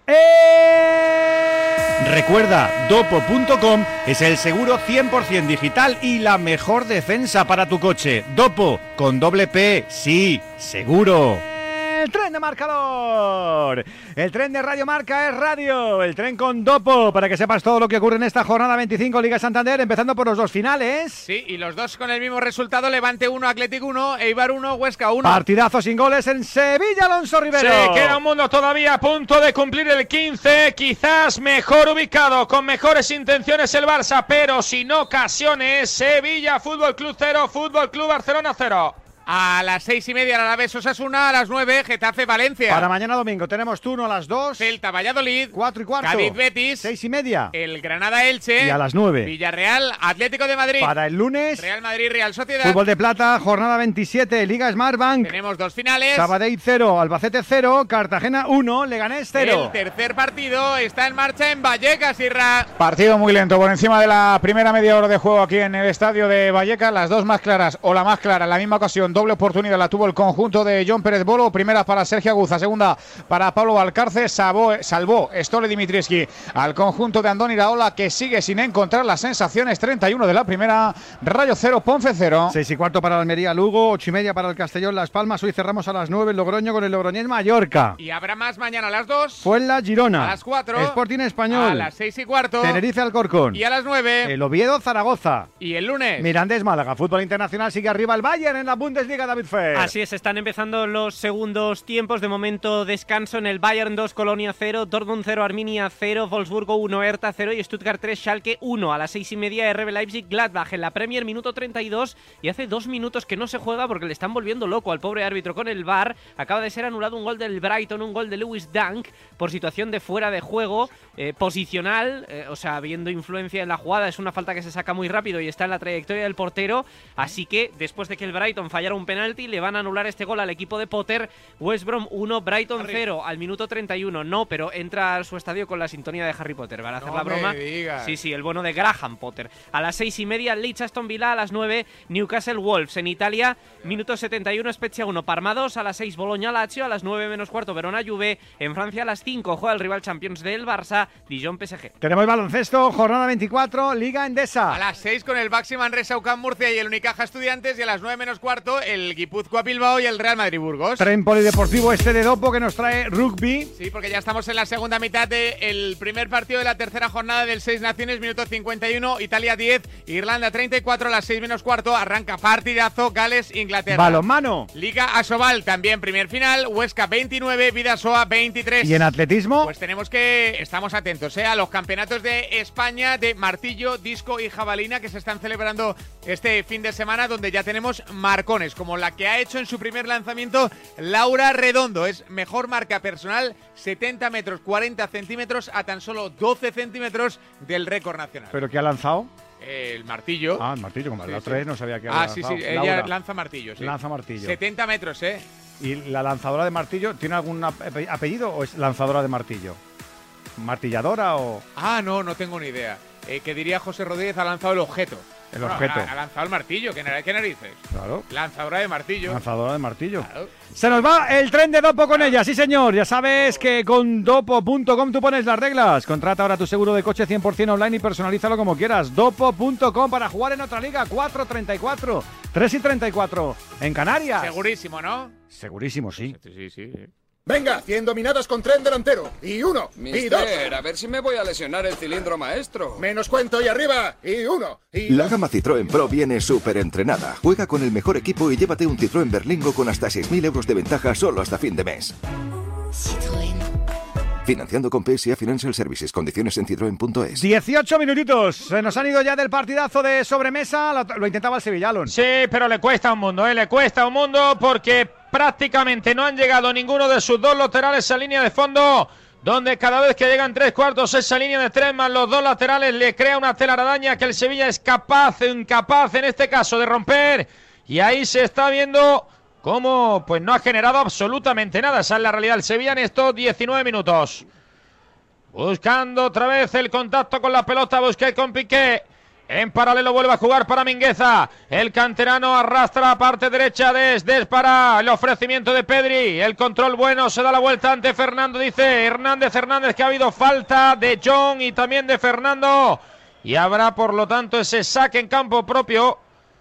Recuerda, Dopo.com es el seguro 100% digital y la mejor defensa para tu coche. Dopo, con doble P, sí, seguro. El tren de marcador. El tren de Radio Marca es radio. El tren con Dopo, para que sepas todo lo que ocurre en esta jornada 25 Liga Santander, empezando por los dos finales. Sí, y los dos con el mismo resultado: Levante 1, Athletic 1, Eibar 1, Huesca 1. Partidazo sin goles en Sevilla, Alonso Rivero. Se queda un mundo todavía a punto de cumplir el 15, quizás mejor ubicado, con mejores intenciones el Barça, pero sin ocasiones. Sevilla, Fútbol Club 0, Fútbol Club Barcelona 0. A las 6:30 el Alavés Osasuna, a las 9 Getafe Valencia. Para mañana domingo tenemos turno a las 2. Celta Valladolid. 4:15. Cádiz Betis. 6:30. El Granada Elche. Y a las 9. Villarreal Atlético de Madrid. Para el lunes. Real Madrid Real Sociedad. Fútbol de Plata, jornada 27, Liga Smartbank. Tenemos dos finales. Sabadell 0, Albacete 0, Cartagena 1, Leganés 0. El tercer partido está en marcha en Vallecas, Irra. Partido muy lento, por encima de la primera media hora de juego aquí en el estadio de Vallecas. Las dos más claras, o la más clara, en la misma ocasión, doble oportunidad la tuvo el conjunto de John Pérez Bolo. Primera para Sergio Aguza, segunda para Pablo Valcarce. Salvó Stole Dimitrievski al conjunto de Andoni Iraola, que sigue sin encontrar las sensaciones. 31 de la primera, Rayo 0, Ponce 0. 6:15 para Almería Lugo, 8:30 para el Castellón Las Palmas. Hoy cerramos a las 9 el Logroño con el Logroñés Mallorca. Y habrá más mañana a las 2. Fuenla Girona. A las 4. Sporting Español. A las 6:15. Tenerife Alcorcón. Y a las 9. El Oviedo Zaragoza. Y el lunes Mirandés Málaga. Fútbol internacional, sigue arriba el Bayern en la Bundesliga, David Fer. Así es, están empezando los segundos tiempos. De momento descanso en el Bayern 2, Colonia 0, Dortmund 0, Arminia 0, Wolfsburgo 1, Hertha 0 y Stuttgart 3, Schalke 1. A las 6:30 RB Leipzig Gladbach en la Premier, minuto 32, y hace 2 minutos que no se juega porque le están volviendo loco al pobre árbitro con el VAR. Acaba de ser anulado un gol del Brighton, un gol de Lewis Dunk por situación de fuera de juego posicional, o sea, habiendo influencia en la jugada. Es una falta que se saca muy rápido y está en la trayectoria del portero, así que después de que el Brighton fallara un penalti, le van a anular este gol al equipo de Potter. West Brom 1, Brighton 0 al minuto 31. No, pero entra a su estadio con la sintonía de Harry Potter. Van a hacer la broma. Sí, el bueno de Graham Potter. A las 6:30 Leeds Aston Villa. A las 9 Newcastle Wolves. En Italia, minuto 71 Spezia 1, Parma 2. A las 6 Bologna Lazio. A las 9 menos cuarto Verona Juve. En Francia a las 5 juega el rival Champions del Barça, Dijon PSG. Tenemos baloncesto, jornada 24, Liga Endesa. A las 6 con el Baxi Manresa UCAM Murcia y el Unicaja Estudiantes. Y a las 9 menos cuarto el Guipúzcoa Bilbao y el Real Madrid Burgos. Tren polideportivo este de Dopo que nos trae rugby. Sí, porque ya estamos en la segunda mitad del primer partido de la tercera jornada del 6 Naciones, minuto 51, Italia 10, Irlanda 34. A las 6 menos cuarto arranca partidazo, Gales Inglaterra. Balonmano. Liga Asobal también primer final, Huesca 29, Bidasoa 23. ¿Y en atletismo? Pues estamos atentos a los campeonatos de España de martillo, disco y jabalina que se están celebrando este fin de semana, donde ya tenemos marcones, como la que ha hecho en su primer lanzamiento Laura Redondo. Es mejor marca personal, 70 metros 40 centímetros a tan solo 12 centímetros del récord nacional. ¿Pero qué ha lanzado? El martillo. Ah, el martillo, como la otra vez no sabía que había lanzado. Sí, ella lanza martillo. Sí. Lanza martillo. 70 metros, ¿Y la lanzadora de martillo tiene algún apellido o es lanzadora de martillo? martilladora o...? No tengo ni idea. Que diría José Rodríguez, ha lanzado el objeto. El objeto. Ha lanzado el martillo, ¿qué narices? Claro. Lanzadora de martillo. Lanzadora de martillo. Claro. Se nos va el tren de Dopo con ella, sí señor. Ya sabes que con Dopo.com tú pones las reglas. Contrata ahora tu seguro de coche 100% online y personalízalo como quieras. Dopo.com para jugar en otra liga. 4:34, 3:34 en Canarias. Segurísimo, ¿no? Segurísimo, sí. Sí. Venga, 100 dominadas con tren delantero. Y 1, y 2. A ver si me voy a lesionar el cilindro maestro. Menos cuento y arriba. Y 1, y La gama Citroën Pro viene súper entrenada. Juega con el mejor equipo y llévate un Citroën Berlingo con hasta 6.000 euros de ventaja solo hasta fin de mes. Citroën. Financiando con PSA Financial Services. Condiciones en citroen.es. 18 minutitos. Se nos han ido ya del partidazo de sobremesa. Lo intentaba el Sevilla, Alon. Sí, pero le cuesta un mundo, le cuesta un mundo porque prácticamente no han llegado ninguno de sus dos laterales a línea de fondo, donde cada vez que llegan tres cuartos esa línea de tres más los dos laterales le crea una telaraña que el Sevilla es incapaz en este caso de romper, y ahí se está viendo cómo pues no ha generado absolutamente nada. Esa es la realidad del Sevilla en estos 19 minutos. Buscando otra vez el contacto con la pelota, Busquets con Piqué. En paralelo vuelve a jugar para Mingueza. El canterano arrastra la parte derecha desde para el ofrecimiento de Pedri. El control bueno, se da la vuelta ante Fernando. Dice Hernández que ha habido falta de John y también de Fernando. Y habrá por lo tanto ese saque en campo propio.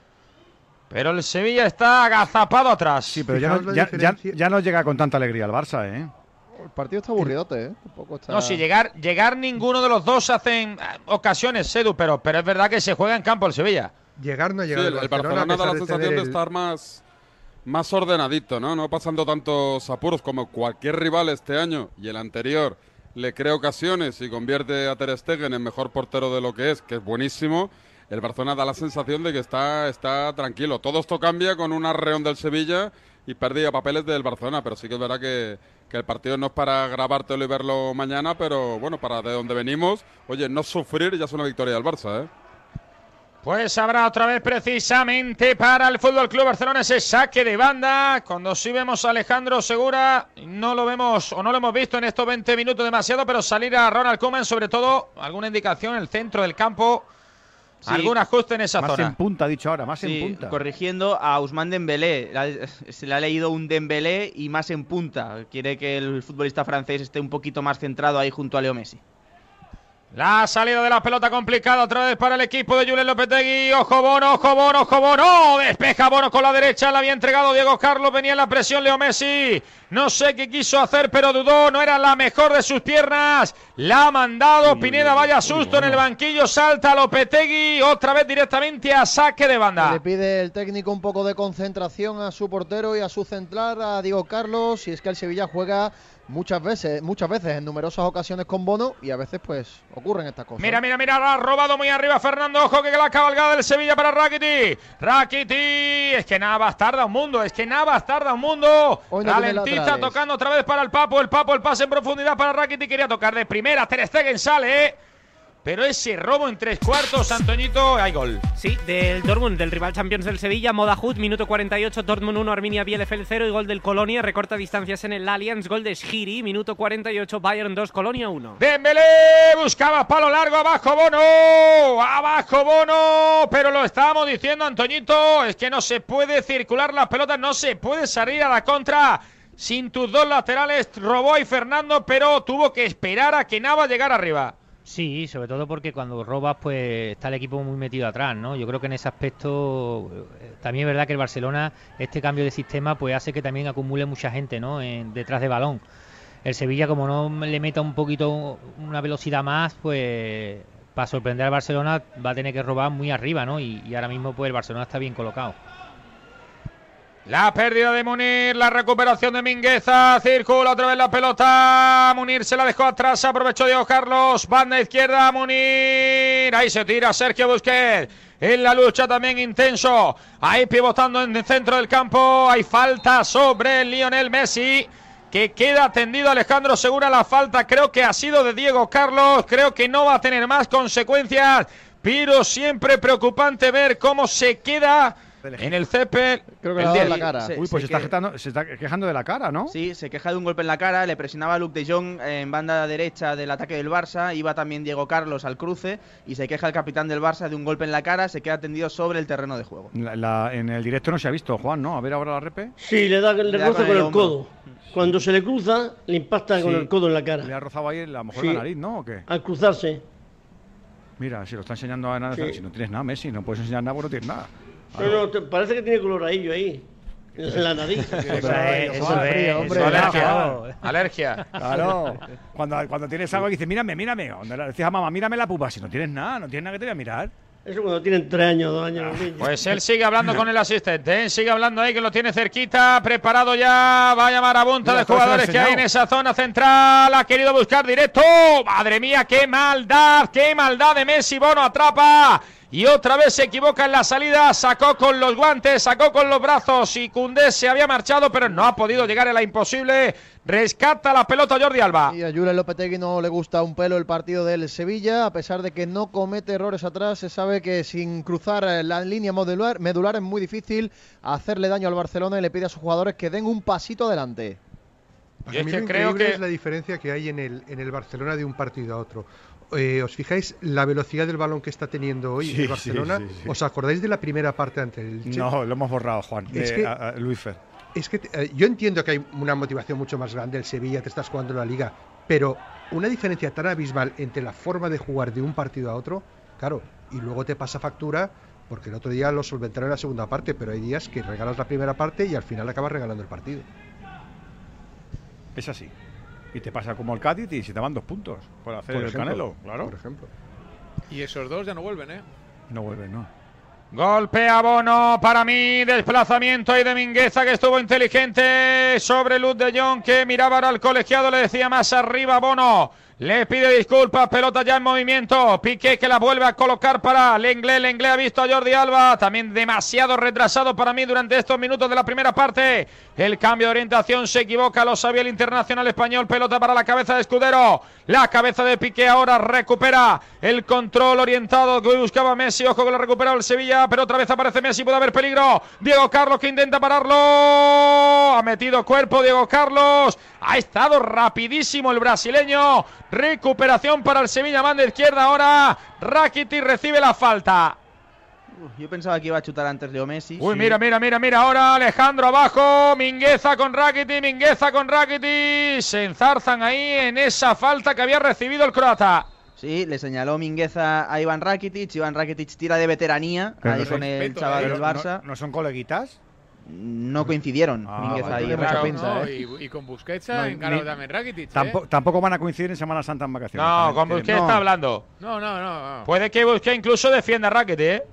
Pero el Sevilla está agazapado atrás. Sí, pero ya no llega con tanta alegría el Barça, ¿eh? El partido está aburridote, ¿eh? Tampoco está... No, si llegar ninguno de los dos hacen ocasiones, Edu, pero es verdad que se juega en campo el Sevilla. Llegar no ha llegado. Sí, el Barcelona da la sensación de estar más ordenadito, ¿no? No pasando tantos apuros como cualquier rival este año y el anterior. Le crea ocasiones y convierte a Ter Stegen en mejor portero de lo que es buenísimo. El Barcelona da la sensación de que está tranquilo. Todo esto cambia con un arreón del Sevilla y pérdida de papeles del Barcelona, pero sí que es verdad que el partido no es para grabártelo y verlo mañana, pero bueno, para de donde venimos, oye, no sufrir ya es una victoria del Barça, ¿eh? Pues habrá otra vez precisamente para el Fútbol Club Barcelona ese saque de banda. Cuando sí vemos a Alejandro Segura, no lo vemos o no lo hemos visto en estos 20 minutos demasiado, pero salir a Ronald Koeman, sobre todo, alguna indicación en el centro del campo. Sí, algún ajuste en esa zona. Más en punta, ha dicho ahora, más en punta. Corrigiendo a Ousmane Dembélé. Se le ha leído un Dembélé y más en punta. Quiere que el futbolista francés esté un poquito más centrado ahí junto a Leo Messi. La salida de la pelota complicada otra vez para el equipo de Julen Lopetegui. Ojo Bono. Despeja Bono con la derecha. La había entregado Diego Carlos. Venía en la presión Leo Messi. No sé qué quiso hacer, pero dudó. No era la mejor de sus piernas. La ha mandado Pineda. Vaya susto en el banquillo. Salta Lopetegui. Otra vez directamente a saque de banda. Le pide el técnico un poco de concentración a su portero y a su central, a Diego Carlos. Y es que el Sevilla juega muchas veces, en numerosas ocasiones con Bono, y a veces pues ocurren estas cosas. Mira, ha robado muy arriba Fernando. Ojo que la cabalgada del Sevilla para Rakitic. Es que Navas tarda un mundo. Ralentiza, tocando otra vez para el Papo, el pase en profundidad para Rakitic. Quería tocar de primera, Ter Stegen sale, pero ese robo en tres cuartos, Antoñito, hay gol. Sí, del Dortmund, del rival Champions del Sevilla, Modahut, minuto 48, Dortmund 1, Arminia Bielefeld 0, y gol del Colonia, recorta distancias en el Allianz, gol de Schiri, minuto 48, Bayern 2, Colonia 1. Dembélé buscaba palo largo, abajo Bono, pero lo estábamos diciendo, Antoñito, es que no se puede circular las pelotas, no se puede salir a la contra sin tus dos laterales. Robó ahí Fernando, pero tuvo que esperar a que Navas llegara arriba. Sí, sobre todo porque cuando robas pues está el equipo muy metido atrás, ¿no? Yo creo que en ese aspecto también es verdad que el Barcelona, este cambio de sistema pues hace que también acumule mucha gente, ¿no? Detrás de balón. El Sevilla, como no le meta un poquito una velocidad más, pues para sorprender al Barcelona va a tener que robar muy arriba, ¿no? Y ahora mismo pues el Barcelona está bien colocado. La pérdida de Munir, la recuperación de Mingueza, circula otra vez la pelota, Munir se la dejó atrás, aprovechó Diego Carlos, banda izquierda, Munir, ahí se tira Sergio Busquets, en la lucha también intenso, ahí pivotando en el centro del campo, hay falta sobre Lionel Messi, que queda tendido Alejandro Segura. La falta creo que ha sido de Diego Carlos, creo que no va a tener más consecuencias, pero siempre preocupante ver cómo se queda En el césped, creo que el le ha dado 10. en la cara. Uy, pues se está quejando de la cara, ¿no? Sí, se queja de un golpe en la cara, le presionaba a Luke de Jong en banda derecha del ataque del Barça, iba también Diego Carlos al cruce y se queja el capitán del Barça de un golpe en la cara, se queda tendido sobre el terreno de juego. En el directo no se ha visto, Juan, ¿no? A ver ahora la repe. Sí, le roza con el codo. Cuando se le cruza, le impacta con el codo en la cara. Le ha rozado ahí a lo mejor la nariz, ¿no? ¿O qué? Al cruzarse. Mira, si lo está enseñando a nada, si no tienes nada, Messi, no puedes enseñar nada porque no tienes nada. No, parece que tiene coloradillo ahí, en la nariz. Eso es alergia. Claro. Cuando tienes algo y dices, mírame. Cuando le decías a mamá, mírame la pupa, si no tienes nada que te voy a mirar. Eso cuando tienen 3 años, 2 años los niños. Pues él sigue hablando con el asistente, sigue hablando ahí que lo tiene cerquita, preparado ya, vaya marabunta de jugadores que hay en esa zona central, ha querido buscar directo, madre mía, qué maldad de Messi, Bono atrapa. Y otra vez se equivoca en la salida, sacó con los guantes, sacó con los brazos y Koundé se había marchado, pero no ha podido llegar a la imposible. Rescata la pelota Jordi Alba. Y a Julen Lopetegui no le gusta un pelo el partido del Sevilla, a pesar de que no comete errores atrás, se sabe que sin cruzar la línea medular es muy difícil hacerle daño al Barcelona y le pide a sus jugadores que den un pasito adelante. Para mí lo increíble es la diferencia que hay en el Barcelona de un partido a otro. ¿Os fijáis la velocidad del balón que está teniendo hoy el Barcelona? Sí. ¿Os acordáis de la primera parte ante el Che? No, lo hemos borrado, Juan. Luis Fer. Es que yo entiendo que hay una motivación mucho más grande. El Sevilla, te estás jugando la Liga, pero una diferencia tan abismal entre la forma de jugar de un partido a otro, claro, y luego te pasa factura, porque el otro día lo solventaron en la segunda parte, pero hay días que regalas la primera parte y al final acabas regalando el partido. Es así. Y te pasa como el Cádiz y se te van 2 puntos por hacer el Canelo, claro. Por ejemplo. Y esos 2 ya no vuelven, ¿eh? No vuelven, no. Golpea Bono, para mí, desplazamiento ahí de Mingueza que estuvo inteligente sobre Luke de Jong que miraba ahora al colegiado, le decía más arriba Bono. Le pide disculpas, pelota ya en movimiento. Piqué que la vuelve a colocar para Lenglet. Lenglet ha visto a Jordi Alba. También demasiado retrasado para mí durante estos minutos de la primera parte. El cambio de orientación se equivoca, lo sabía el internacional español. Pelota para la cabeza de Escudero. La cabeza de Piqué ahora recupera el control orientado que buscaba Messi. Ojo que lo ha recuperado el Sevilla, pero otra vez aparece Messi. Puede haber peligro. Diego Carlos que intenta pararlo. Ha metido cuerpo Diego Carlos. Ha estado rapidísimo el brasileño. Recuperación para el Sevilla, banda izquierda ahora. Rakitic recibe la falta. Yo pensaba que iba a chutar antes Leo Messi. Uy, sí. Mira ahora Alejandro abajo. Mingueza con Rakitic. Se enzarzan ahí en esa falta que había recibido el croata. Sí, le señaló Mingueza a Iván Rakitic. Iván Rakitic tira de veteranía ahí con el chaval del Barça. ¿No son coleguitas? No coincidieron. Mingueza ahí y con Busquets en cara también Rakitic. Tampoco van a coincidir en Semana Santa en vacaciones. No, con Busquets está hablando. No. Puede que Busquets incluso defienda a Rakitic,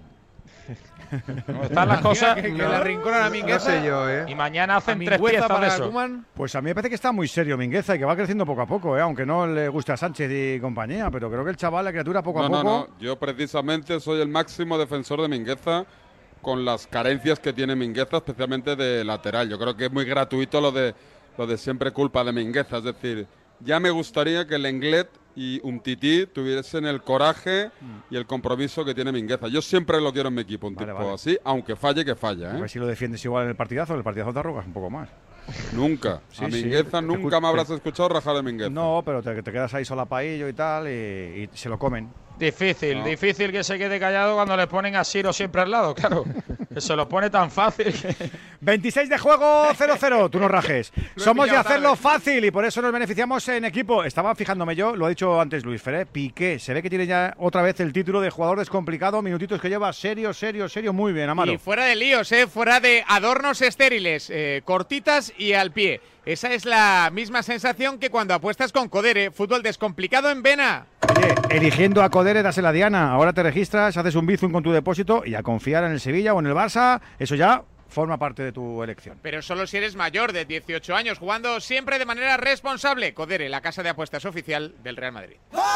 ¿Cómo están las cosas? Que le arrinconan a Mingueza. No sé yo, Y mañana hacen 3 piezas de eso. Koeman. Pues a mí me parece que está muy serio Mingueza y que va creciendo poco a poco, aunque no le guste a Sánchez y compañía, pero creo que el chaval, la criatura, poco a poco... No, yo precisamente soy el máximo defensor de Mingueza con las carencias que tiene Mingueza, especialmente de lateral. Yo creo que es muy gratuito lo de siempre culpa de Mingueza, es decir, ya me gustaría que Lenglet y Umtiti tuviesen el coraje y el compromiso que tiene Mingueza. Yo siempre lo quiero en mi equipo, un tipo así, aunque falle, que falla. A ver si lo defiendes igual en el partidazo te arrugas un poco más. Nunca. A Mingueza nunca me habrás escuchado rajar de Mingueza. No, pero te quedas ahí solapadillo y tal, y se lo comen. Difícil que se quede callado cuando le ponen a Siro siempre al lado, claro. Que se lo pone tan fácil. 26 de juego, 0-0. Tú no rajes. Somos de hacerlo fácil y por eso nos beneficiamos en equipo. Estaba fijándome yo, lo ha dicho antes Luis Fer, Piqué. Se ve que tiene ya otra vez el título de jugador descomplicado. Minutitos que lleva serio. Muy bien, Amaro. Y fuera de líos, fuera de adornos estériles, cortitas y al pie. Esa es la misma sensación que cuando apuestas con Codere. Fútbol descomplicado en vena. Oye, eligiendo a Codere, dásela a Diana. Ahora te registras, haces un bizum con tu depósito y a confiar en el Sevilla o en el Barça, eso ya forma parte de tu elección. Pero solo si eres mayor de 18 años, jugando siempre de manera responsable. Codere, la casa de apuestas oficial del Real Madrid.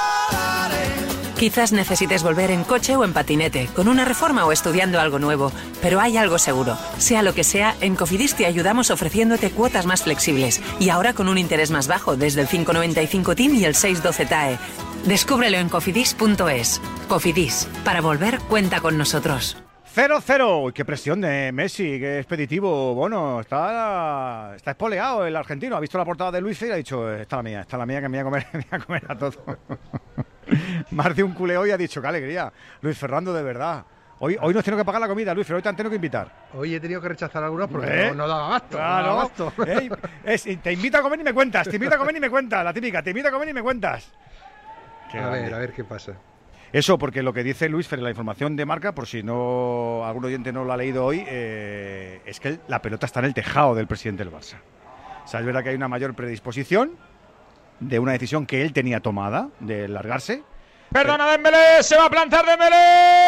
Quizás necesites volver en coche o en patinete, con una reforma o estudiando algo nuevo, pero hay algo seguro. Sea lo que sea, en Cofidis te ayudamos ofreciéndote cuotas más flexibles y ahora con un interés más bajo desde el 5,95 TIN y el 6,12 TAE. Descúbrelo en cofidis.es. Cofidis, para volver cuenta con nosotros. 0-0. Qué presión de Messi, qué expeditivo. Bueno, está espoleado el argentino. Ha visto la portada de Luis y ha dicho, esta es la mía que me voy a comer a todo. Más de un culeo y ha dicho, qué alegría. Luis Fernando, de verdad. Hoy nos tengo que pagar la comida, Luis, pero hoy te han tenido que invitar. Hoy he tenido que rechazar algunos porque no daba gasto. Claro. No daba gasto. Te invito a comer y me cuentas. La típica, te invito a comer y me cuentas. A ver qué pasa. Eso, porque lo que dice Luis Fer, la información de Marca, por si no algún oyente no lo ha leído hoy, es que la pelota está en el tejado del presidente del Barça. O sea, es verdad que hay una mayor predisposición de una decisión que él tenía tomada, de largarse. Perdona, Dembélé, se va a plantar Dembélé.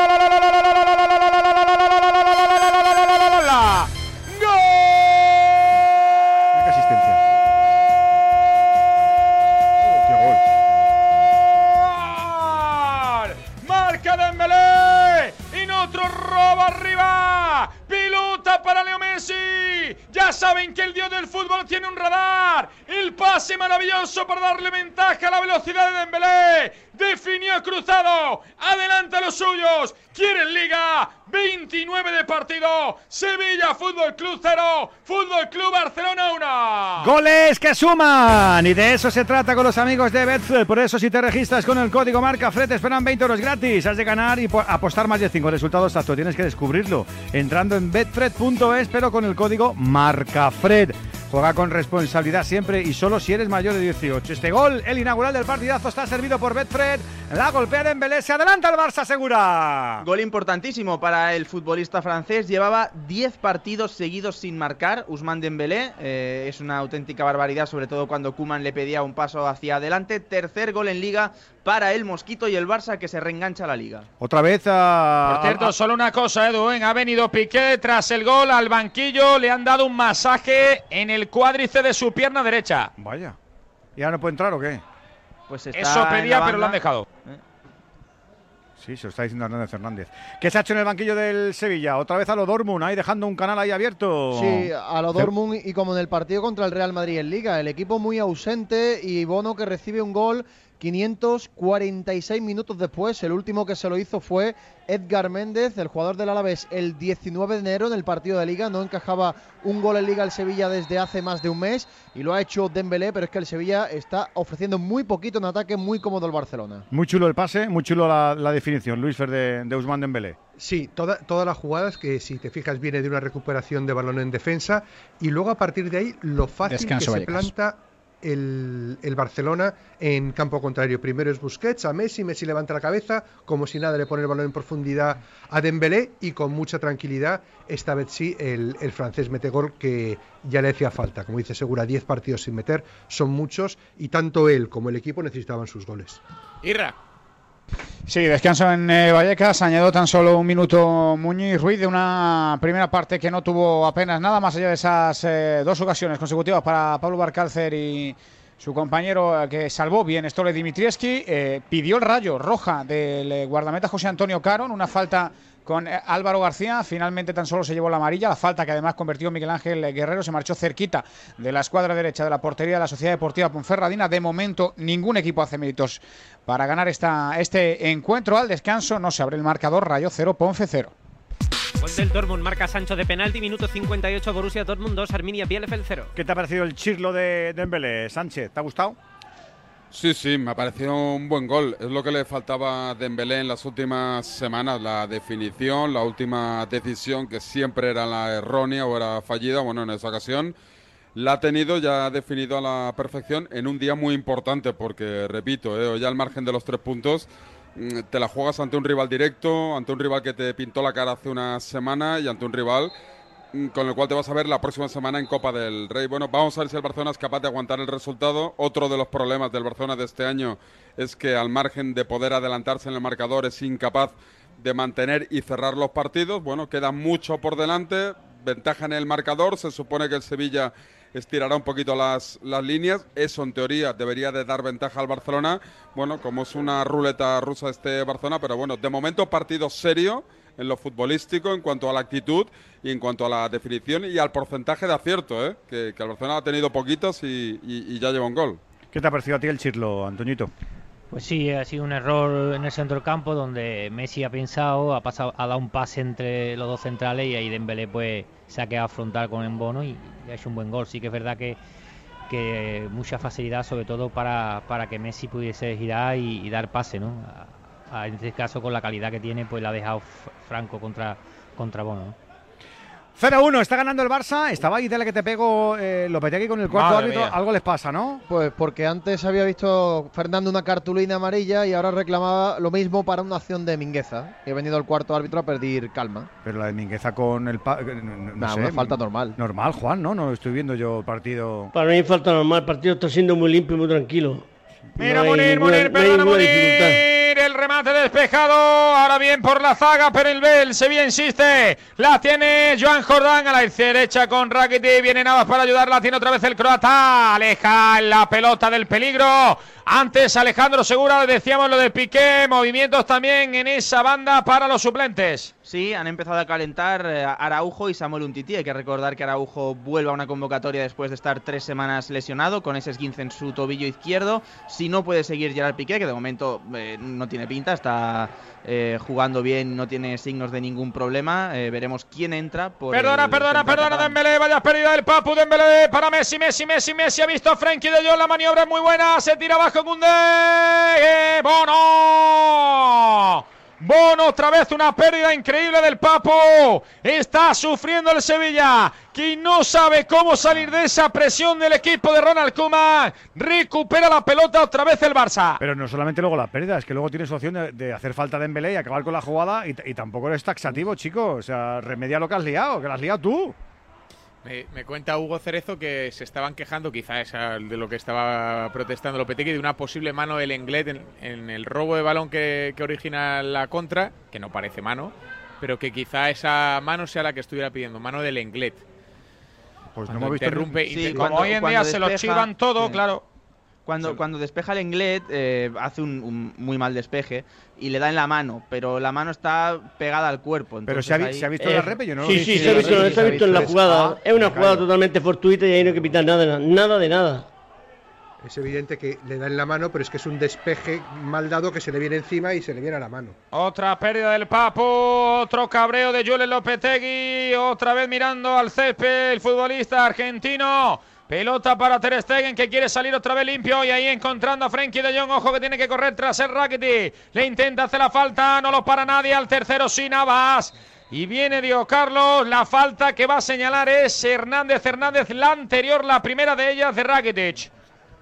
¡Gol! ¡Qué asistencia! ¡Qué gol! Marca Dembélé. Inotro roba arriba. Pilota para Leo Messi. Ya saben que el dios del fútbol tiene un radar. El pase maravilloso para darle ventaja a la velocidad de Dembélé. Definió cruzado. Adelanta a los suyos. Quieren Liga. 29 de partido. Sevilla Fútbol Club 0. Fútbol Club Barcelona 1. Goles que suman. Y de eso se trata con los amigos de Betfred. Por eso si te registras con el código MARCAFRED te esperan 20 euros gratis. Has de ganar y apostar más de 5 resultados exactos. Tienes que descubrirlo entrando en betfred.es, pero con el código MARCAFRED. Juega con responsabilidad siempre y solo si eres mayor de 18. Este gol, el inaugural del partidazo, está servido por Betfred. La golpea Dembélé, se adelanta el Barça, Segura. Gol importantísimo para el futbolista francés. Llevaba 10 partidos seguidos sin marcar, Ousmane Dembélé. Es una auténtica barbaridad, sobre todo cuando Koeman le pedía un paso hacia adelante. Tercer gol en Liga para el Mosquito y el Barça, que se reengancha a la Liga. Otra vez Por cierto, solo una cosa, Edu, ha venido Piqué tras el gol al banquillo, le han dado un masaje en el cuádriceps de su pierna derecha. Vaya. ¿Y ahora no puede entrar o qué? Pues está eso pedía, pero lo han dejado. Sí, se lo está diciendo Hernández Fernández. ¿Qué se ha hecho en el banquillo del Sevilla? Otra vez a lo Dortmund, ahí dejando un canal ahí abierto. Sí, a lo Dortmund y como en el partido contra el Real Madrid en Liga. El equipo muy ausente y Bono que recibe un gol 546 minutos después. El último que se lo hizo fue Edgar Méndez, el jugador del Alavés, el 19 de enero en el partido de Liga. No encajaba un gol en Liga el Sevilla desde hace más de un mes y lo ha hecho Dembélé, pero es que el Sevilla está ofreciendo muy poquito en ataque, muy cómodo el Barcelona. Muy chulo el pase, muy chulo la definición, Luis Fer, de Ousmane Dembélé. Sí, todas las jugadas que, si te fijas, viene de una recuperación de balón en defensa y luego a partir de ahí lo fácil Descanso, que se planta el Barcelona en campo contrario. Primero es Busquets a Messi levanta la cabeza, como si nada le pone el balón en profundidad a Dembélé y con mucha tranquilidad, esta vez sí, el francés mete gol que ya le hacía falta. Como dice Segura, 10 partidos sin meter, son muchos y tanto él como el equipo necesitaban sus goles. Irra. Sí, descanso en Vallecas, añadió tan solo un minuto Muñiz Ruiz de una primera parte que no tuvo apenas nada más allá de esas dos ocasiones consecutivas para Pablo Barcálcer y su compañero que salvó bien Stole Dimitrievski. Pidió el rayo roja del guardameta José Antonio Caro en una falta con Álvaro García. Finalmente tan solo se llevó la amarilla, la falta que además convirtió Miguel Ángel Guerrero. Se marchó cerquita de la escuadra derecha de la portería de la Sociedad Deportiva Ponferradina. De momento ningún equipo hace méritos para ganar este encuentro. Al descanso no se abre el marcador, Rayo 0, Ponfe 0. Gol del Dortmund, marca Sancho de penalti, minuto 58, Borussia Dortmund 2, Arminia Bielefeld 0. ¿Qué te ha parecido el chirlo de Dembélé, Sánchez? ¿Te ha gustado? Sí, me ha parecido un buen gol. Es lo que le faltaba a Dembélé en las últimas semanas, la definición, la última decisión que siempre era la errónea o era fallida. Bueno, en esa ocasión la ha tenido, ya ha definido a la perfección en un día muy importante porque, repito, ya al margen de los 3 puntos, te la juegas ante un rival directo, ante un rival que te pintó la cara hace una semana y ante un rival con el cual te vas a ver la próxima semana en Copa del Rey. Bueno, vamos a ver si el Barcelona es capaz de aguantar el resultado. Otro de los problemas del Barcelona de este año es que al margen de poder adelantarse en el marcador es incapaz de mantener y cerrar los partidos. Bueno, queda mucho por delante, ventaja en el marcador, se supone que el Sevilla estirará un poquito las líneas, eso en teoría debería de dar ventaja al Barcelona. Bueno, como es una ruleta rusa este Barcelona, pero bueno, de momento partido serio en lo futbolístico, en cuanto a la actitud y en cuanto a la definición y al porcentaje de acierto, que el Barcelona ha tenido poquitos y ya lleva un gol. ¿Qué te ha parecido a ti el chirlo, Antoñito? Pues sí, ha sido un error en el centro del campo donde Messi ha pensado, ha dado un pase entre los dos centrales y ahí Dembélé pues se ha quedado frontal con M'Bono y ha hecho un buen gol. Sí que es verdad que mucha facilidad, sobre todo para que Messi pudiese girar y dar pase, ¿no? En este caso, con la calidad que tiene, pues la ha dejado franco contra Bono, ¿no? 0-1, está ganando el Barça. Estaba ahí, dale que te pego, Lopetegui con el cuarto árbitro. Algo les pasa, ¿no? Pues porque antes había visto Fernando una cartulina amarilla y ahora reclamaba lo mismo para una acción de Mingueza. Y ha venido el cuarto árbitro a pedir calma. Pero la de Mingueza con el... no sé, una falta normal. Normal, Juan, ¿no? No estoy viendo yo el partido... Para mí falta normal, el partido está siendo muy limpio y muy tranquilo. Mira, Munir, perdona, Munir. El remate despejado, ahora bien por la zaga, pero el Sevilla insiste, la tiene Joan Jordán a la derecha con Rakitic, viene Navas para ayudarla, tiene otra vez el croata, aleja la pelota del peligro. Antes Alejandro Segura, decíamos lo de Piqué, movimientos también en esa banda para los suplentes. Sí, han empezado a calentar Araujo y Samuel Umtiti. Hay que recordar que Araujo vuelve a una convocatoria después de estar 3 semanas lesionado con ese esguince en su tobillo izquierdo. Si no puede seguir Gerard Piqué, que de momento no tiene pinta, está jugando bien, no tiene signos de ningún problema. Veremos quién entra. Perdona, Dembélé, vaya pérdida del Papu, Dembélé para Messi, ha visto a Frenkie de Jong, la maniobra es muy buena, se tira abajo Koundé, Bono, otra vez una pérdida increíble del Papu. Está sufriendo el Sevilla, que no sabe cómo salir de esa presión del equipo de Ronald Koeman. Recupera la pelota otra vez el Barça. Pero no solamente luego la pérdida, es que luego tienes opción de hacer falta de Dembélé y acabar con la jugada y tampoco eres taxativo, chico. O sea, remedia lo que has liado, que lo has liado tú. Me cuenta Hugo Cerezo que se estaban quejando, quizás de lo que estaba protestando Lopetegui, de una posible mano del Lenglet en el robo de balón que origina la contra, que no parece mano, pero que quizá esa mano sea la que estuviera pidiendo, mano del Lenglet. Pues no hemos visto... Sí, como hoy en día se lo chivan todo, sí. Claro. Cuando despeja el Lenglet, hace un muy mal despeje y le da en la mano, pero la mano está pegada al cuerpo. Pero se ha visto la repe, yo no. Sí, se ha visto en la jugada. Es una jugada totalmente fortuita y ahí no hay que pitar nada de nada. Es evidente que le da en la mano, pero es que es un despeje mal dado que se le viene encima y se le viene a la mano. Otra pérdida del Papu, otro cabreo de Julen Lopetegui, otra vez mirando al césped el futbolista argentino. Pelota para Ter Stegen, que quiere salir otra vez limpio y ahí encontrando a Frenkie de Jong. Ojo que tiene que correr tras el Rakitic. Le intenta hacer la falta, no lo para nadie. Al tercero sí, Navas. Y viene Diego Carlos. La falta que va a señalar es Hernández, la anterior, la primera de ellas de Rakitic.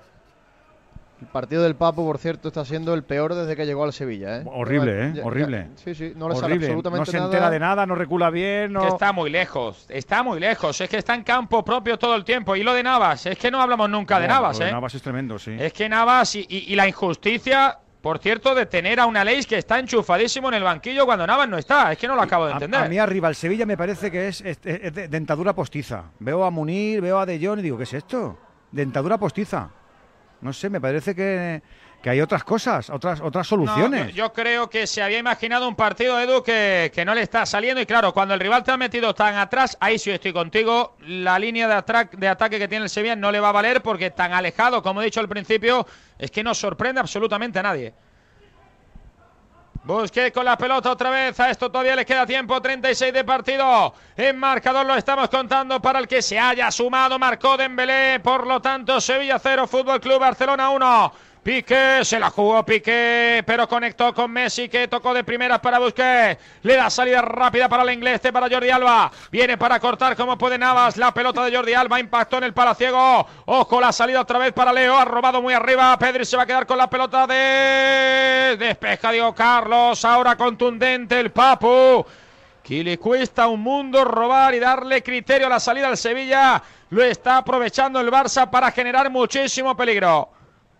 El partido del Papu, por cierto, está siendo el peor desde que llegó al Sevilla, ¿eh? Horrible, horrible. Sí, no le sale absolutamente nada. No se entera de nada, no recula bien. No... Que está muy lejos. Es que está en campo propio todo el tiempo. Y lo de Navas, es que no hablamos nunca de Navas, Lo de Navas es tremendo, sí. Es que Navas y la injusticia, por cierto, de tener a un Aleix que está enchufadísimo en el banquillo cuando Navas no está. Es que no lo acabo de entender. A mí arriba el Sevilla me parece que es de dentadura postiza. Veo a Munir, veo a De Jong y digo, ¿qué es esto? Dentadura postiza. No sé, me parece que hay otras cosas, otras soluciones. No, yo creo que se había imaginado un partido, Edu, que no le está saliendo. Y claro, cuando el rival te ha metido tan atrás, ahí sí estoy contigo. La línea de ataque que tiene el Sevilla no le va a valer porque tan alejado, como he dicho al principio, es que no sorprende absolutamente a nadie. Busquets con la pelota otra vez. A esto todavía le queda tiempo. 36 de partido. En marcador lo estamos contando para el que se haya sumado. Marcó Dembélé. Por lo tanto, Sevilla 0, Fútbol Club Barcelona 1. Piqué, se la jugó Piqué, pero conectó con Messi, que tocó de primeras para Busquets. Le da salida rápida para el inglés, para Jordi Alba. Viene para cortar como puede Navas. La pelota de Jordi Alba impactó en el palaciego. Ojo, la salida otra vez para Leo. Ha robado muy arriba. Pedri se va a quedar con la pelota de... Despeja Diego Carlos. Ahora contundente el Papu, que le cuesta un mundo robar y darle criterio a la salida al Sevilla. Lo está aprovechando el Barça para generar muchísimo peligro.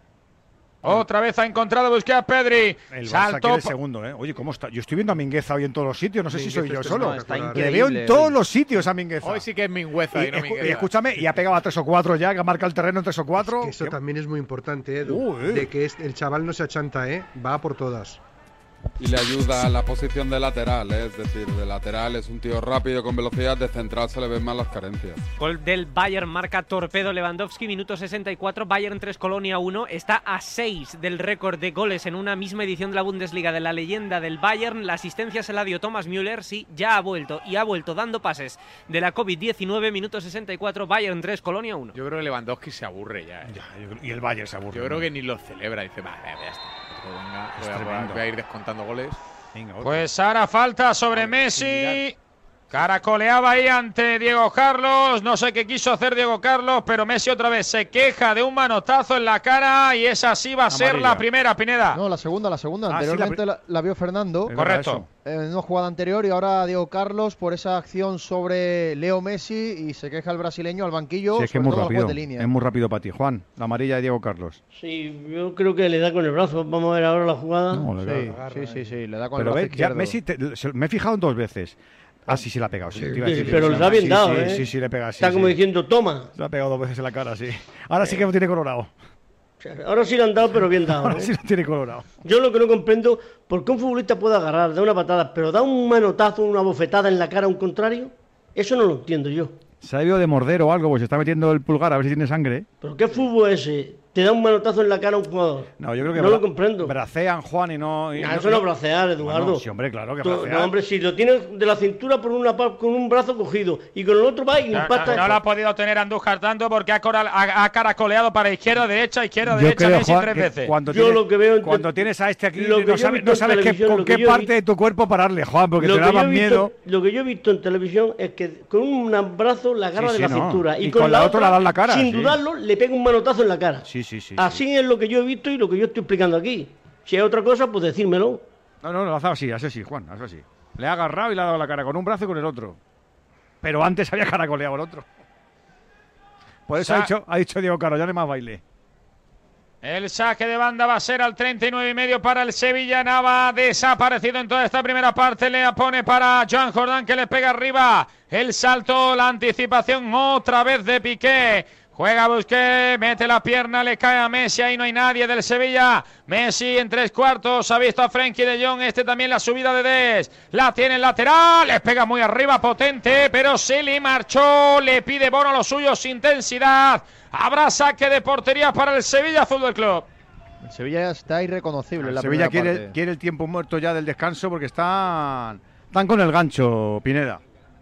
Otra vez ha encontrado Busquets a Pedri. El Barça quiere el segundo, ¿eh? Oye, ¿cómo está? Yo estoy viendo a Mingueza hoy en todos los sitios. No sé si soy yo solo. Le veo en todos los sitios a Mingueza. Hoy sí que es Mingueza y no Mingueza. Y escúchame, y ha pegado a 3 o 4 ya, que ha marcado el terreno en 3 o 4. Es que eso también es muy importante, Edu. De que el chaval no se achanta, va por todas. Y le ayuda la posición de lateral, es decir, de lateral es un tío rápido con velocidad, de central se le ven más las carencias. Gol del Bayern, marca Torpedo Lewandowski, minuto 64, Bayern 3, Colonia 1, está a 6 del récord de goles en una misma edición de la Bundesliga de la leyenda del Bayern. La asistencia se la dio Thomas Müller, sí, ya ha vuelto y ha vuelto dando pases de la COVID-19, minuto 64, Bayern 3, Colonia 1. Yo creo que Lewandowski se aburre ya. Y el Bayern se aburre. Yo creo que ni lo celebra, dice, va, ya está. Venga, voy a ir descontando goles. Pues ahora falta sobre Messi. Caracoleaba ahí ante Diego Carlos. No sé qué quiso hacer Diego Carlos, pero Messi otra vez se queja de un manotazo en la cara y esa sí va a ser la primera, Pineda. No, la segunda. Anteriormente sí, la vio Fernando. Correcto. En una jugada anterior y ahora Diego Carlos por esa acción sobre Leo Messi y se queja el brasileño al banquillo. Sí, es que es muy rápido para ti, Juan. La amarilla de Diego Carlos. Sí, yo creo que le da con el brazo. Vamos a ver ahora la jugada. No, sí, le da con el brazo izquierdo. Messi, me he fijado en 2 veces. Sí, le ha pegado. Sí, pero le da bien dado, Sí, le pega. Está como diciendo, toma. Le ha pegado 2 veces en la cara, sí. Ahora sí que lo tiene colorado. Ahora sí le han dado, pero bien dado. Ahora sí lo tiene colorado. Yo lo que no comprendo, ¿por qué un futbolista puede agarrar, dar una patada, pero da un manotazo, una bofetada en la cara a un contrario? Eso no lo entiendo yo. Se ha debido de morder o algo, pues se está metiendo el pulgar a ver si tiene sangre. ¿Pero qué fútbol es ese? Te da un manotazo en la cara a un jugador. No, yo creo que no lo comprendo. Bracean, Juan, y no... Eso no bracear, Eduardo. Bueno, sí, hombre, claro que bracear. No, hombre, si lo tienes de la cintura con un brazo cogido y con el otro va y impacta... No lo ha podido tener Andújar tanto porque ha caracoleado para izquierda, derecha, Messi Juan, 3 veces. Cuando tienes a este aquí, no sabes con qué parte de tu cuerpo pararle, Juan, porque te da más miedo. Lo que yo he visto en televisión es que con un brazo la agarra de la cintura y con la otra la da en la cara. Sin dudarlo, le pega un manotazo en la cara. Sí. Así es lo que yo he visto y lo que yo estoy explicando aquí. Si hay otra cosa, pues decírmelo. No, lo hace así, Juan, hace así. Le ha agarrado y le ha dado la cara con un brazo y con el otro. Pero antes había caracoleado el otro. Por eso ha dicho Diego Carlos, ya no hay más baile. El saque de banda va a ser al 39,5 para el Sevilla. Nava desaparecido en toda esta primera parte. Le pone para Joan Jordán que le pega arriba. El salto, la anticipación otra vez de Piqué. Juega Busquets, mete la pierna, le cae a Messi, ahí no hay nadie del Sevilla. Messi en 3/4, ha visto a Frenkie de Jong, también la subida de Dest. La tiene el lateral, le pega muy arriba, potente, pero se le marchó, le pide Bono a los suyos, intensidad. Habrá saque de portería para el Sevilla Fútbol Club. El Sevilla está irreconocible. El Sevilla quiere el tiempo muerto ya del descanso porque están con el gancho, Pineda.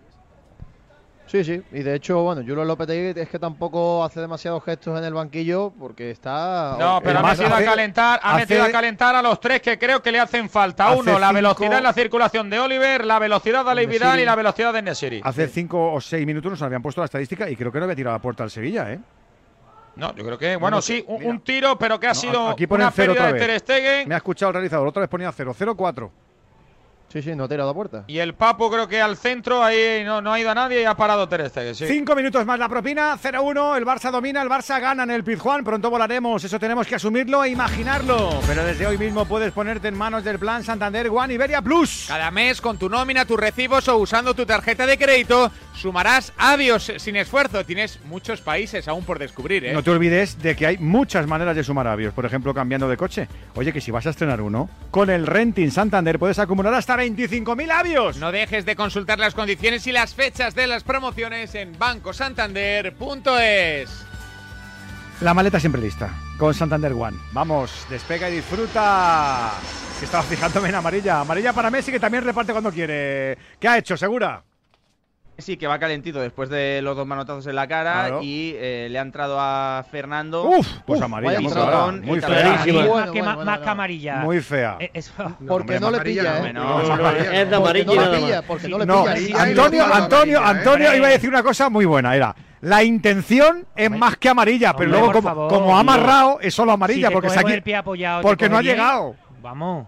Sí, y de hecho, bueno, Julio Lopetegui es que tampoco hace demasiados gestos en el banquillo porque está... No, pero ha metido a calentar a los 3 que creo que le hacen falta. Uno, la velocidad en la circulación de Oliver, la velocidad de Aleix Vidal y la velocidad de Nesiri. Hace 5 o 6 minutos nos habían puesto la estadística y creo que no había tirado a la puerta al Sevilla, ¿eh? No, yo creo que, bueno, sí, un tiro, pero que ha sido aquí una pérdida de Ter Stegen. Me ha escuchado el realizador, otra vez ponía 0-0-4. Sí, no ha tirado a puerta. Y el Papu creo que al centro, ahí no ha ido a nadie y ha parado Ter Stegen. 5 minutos más la propina, 0-1, el Barça domina, el Barça gana en el Pizjuán. Pronto volaremos, eso tenemos que asumirlo e imaginarlo. Pero desde hoy mismo puedes ponerte en manos del plan Santander One Iberia Plus. Cada mes con tu nómina, tus recibos o usando tu tarjeta de crédito sumarás avios sin esfuerzo. Tienes muchos países aún por descubrir, ¿eh? No te olvides de que hay muchas maneras de sumar avios. Por ejemplo, cambiando de coche. Oye, que si vas a estrenar uno, con el Renting Santander puedes acumular hasta 25.000 avios. No dejes de consultar las condiciones y las fechas de las promociones en bancosantander.es. La maleta siempre lista, con Santander One. Vamos, despega y disfruta. Que estaba fijándome en amarilla. Amarilla para Messi, que también reparte cuando quiere. ¿Qué ha hecho, Segura? Sí, que va calentito después de los 2 manotazos en la cara, claro. Y le ha entrado a Fernando. Pues amarilla, muy fea. Más que amarilla. Muy fea. Porque no le pilla, es de amarilla. Porque no le pilla. Antonio iba a decir una cosa muy buena, era... La intención es más que amarilla, pero luego como ha amarrado es solo amarilla, porque no ha llegado. Vamos.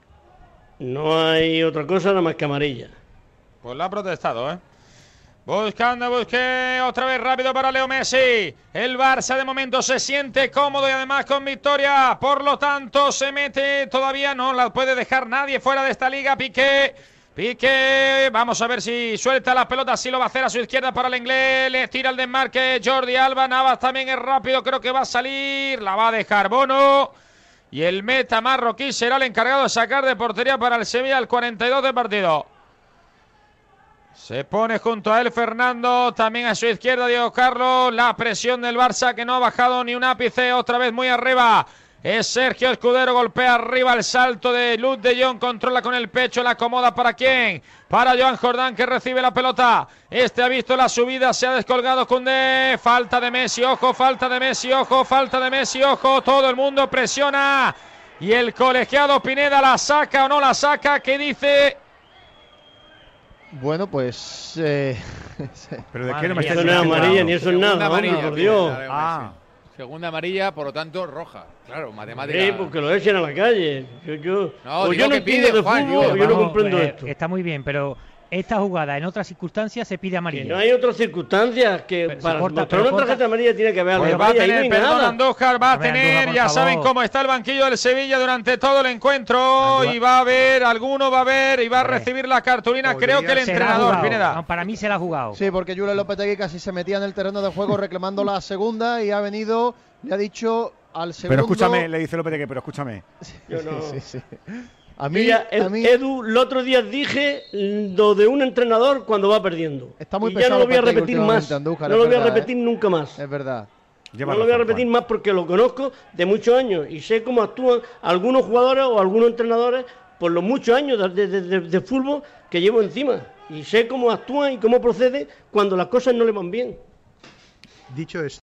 No hay otra cosa nada más que amarilla. Pues la ha protestado, ¿eh? Buscando otra vez rápido para Leo Messi. El Barça de momento se siente cómodo y además con victoria. Por lo tanto se mete, todavía no la puede dejar nadie fuera de esta liga. Piqué, vamos a ver si suelta la pelota, si lo va a hacer a su izquierda para el inglés. Le tira el desmarque Jordi Alba. Navas también es rápido, creo que va a salir. La va a dejar Bono. Y el meta marroquí será el encargado de sacar de portería para el Sevilla al 42 de partido. Se pone junto a él Fernando, también a su izquierda Diego Carlos. La presión del Barça que no ha bajado ni un ápice, otra vez muy arriba. Es Sergio Escudero, golpea arriba el salto de Luuk de Jong, controla con el pecho, la acomoda ¿para quién? Para Joan Jordán, que recibe la pelota. Este ha visto la subida, se ha descolgado Koundé. Falta de Messi, ojo, falta de Messi, ojo, falta de Messi, ojo. Todo el mundo presiona. Y el colegiado Pineda la saca o no la saca, ¿qué dice? Bueno, pues... ¿Pero de qué no me estás diciendo? Amarilla, ni eso es nada, amarilla, por Dios. Segunda amarilla, por lo tanto, roja. Claro, matemática. Sí, porque lo echen a la calle. Yo no entiendo de Juan, fútbol, yo no comprendo esto. Está muy bien, pero esta jugada en otras circunstancias se pide amarilla. Que no hay otras circunstancias que para una tarjeta amarilla tiene que haber pues va a tener, perdón, Andújar, va a tener, Andújar, ya saben favor. cómo está el banquillo del Sevilla durante todo el encuentro. Andújar. Y va a haber, alguno va a ver y va a recibir la cartulina, creo que el entrenador, Pineda. No, para mí se la ha jugado. Sí, porque Julen Lopetegui casi se metía en el terreno de juego reclamando la segunda y ha venido, le ha dicho al segundo... Pero escúchame, le dice Lopetegui, pero escúchame. Yo no. Sí. A mí, Edu, el otro día dije lo de un entrenador cuando va perdiendo. Está muy y ya no lo voy a repetir más. Andújar, no lo voy a repetir nunca más. Es verdad. No lo voy a repetir más porque lo conozco de muchos años y sé cómo actúan algunos jugadores o algunos entrenadores por los muchos años de fútbol que llevo encima. Y sé cómo actúan y cómo procede cuando las cosas no le van bien. Dicho esto.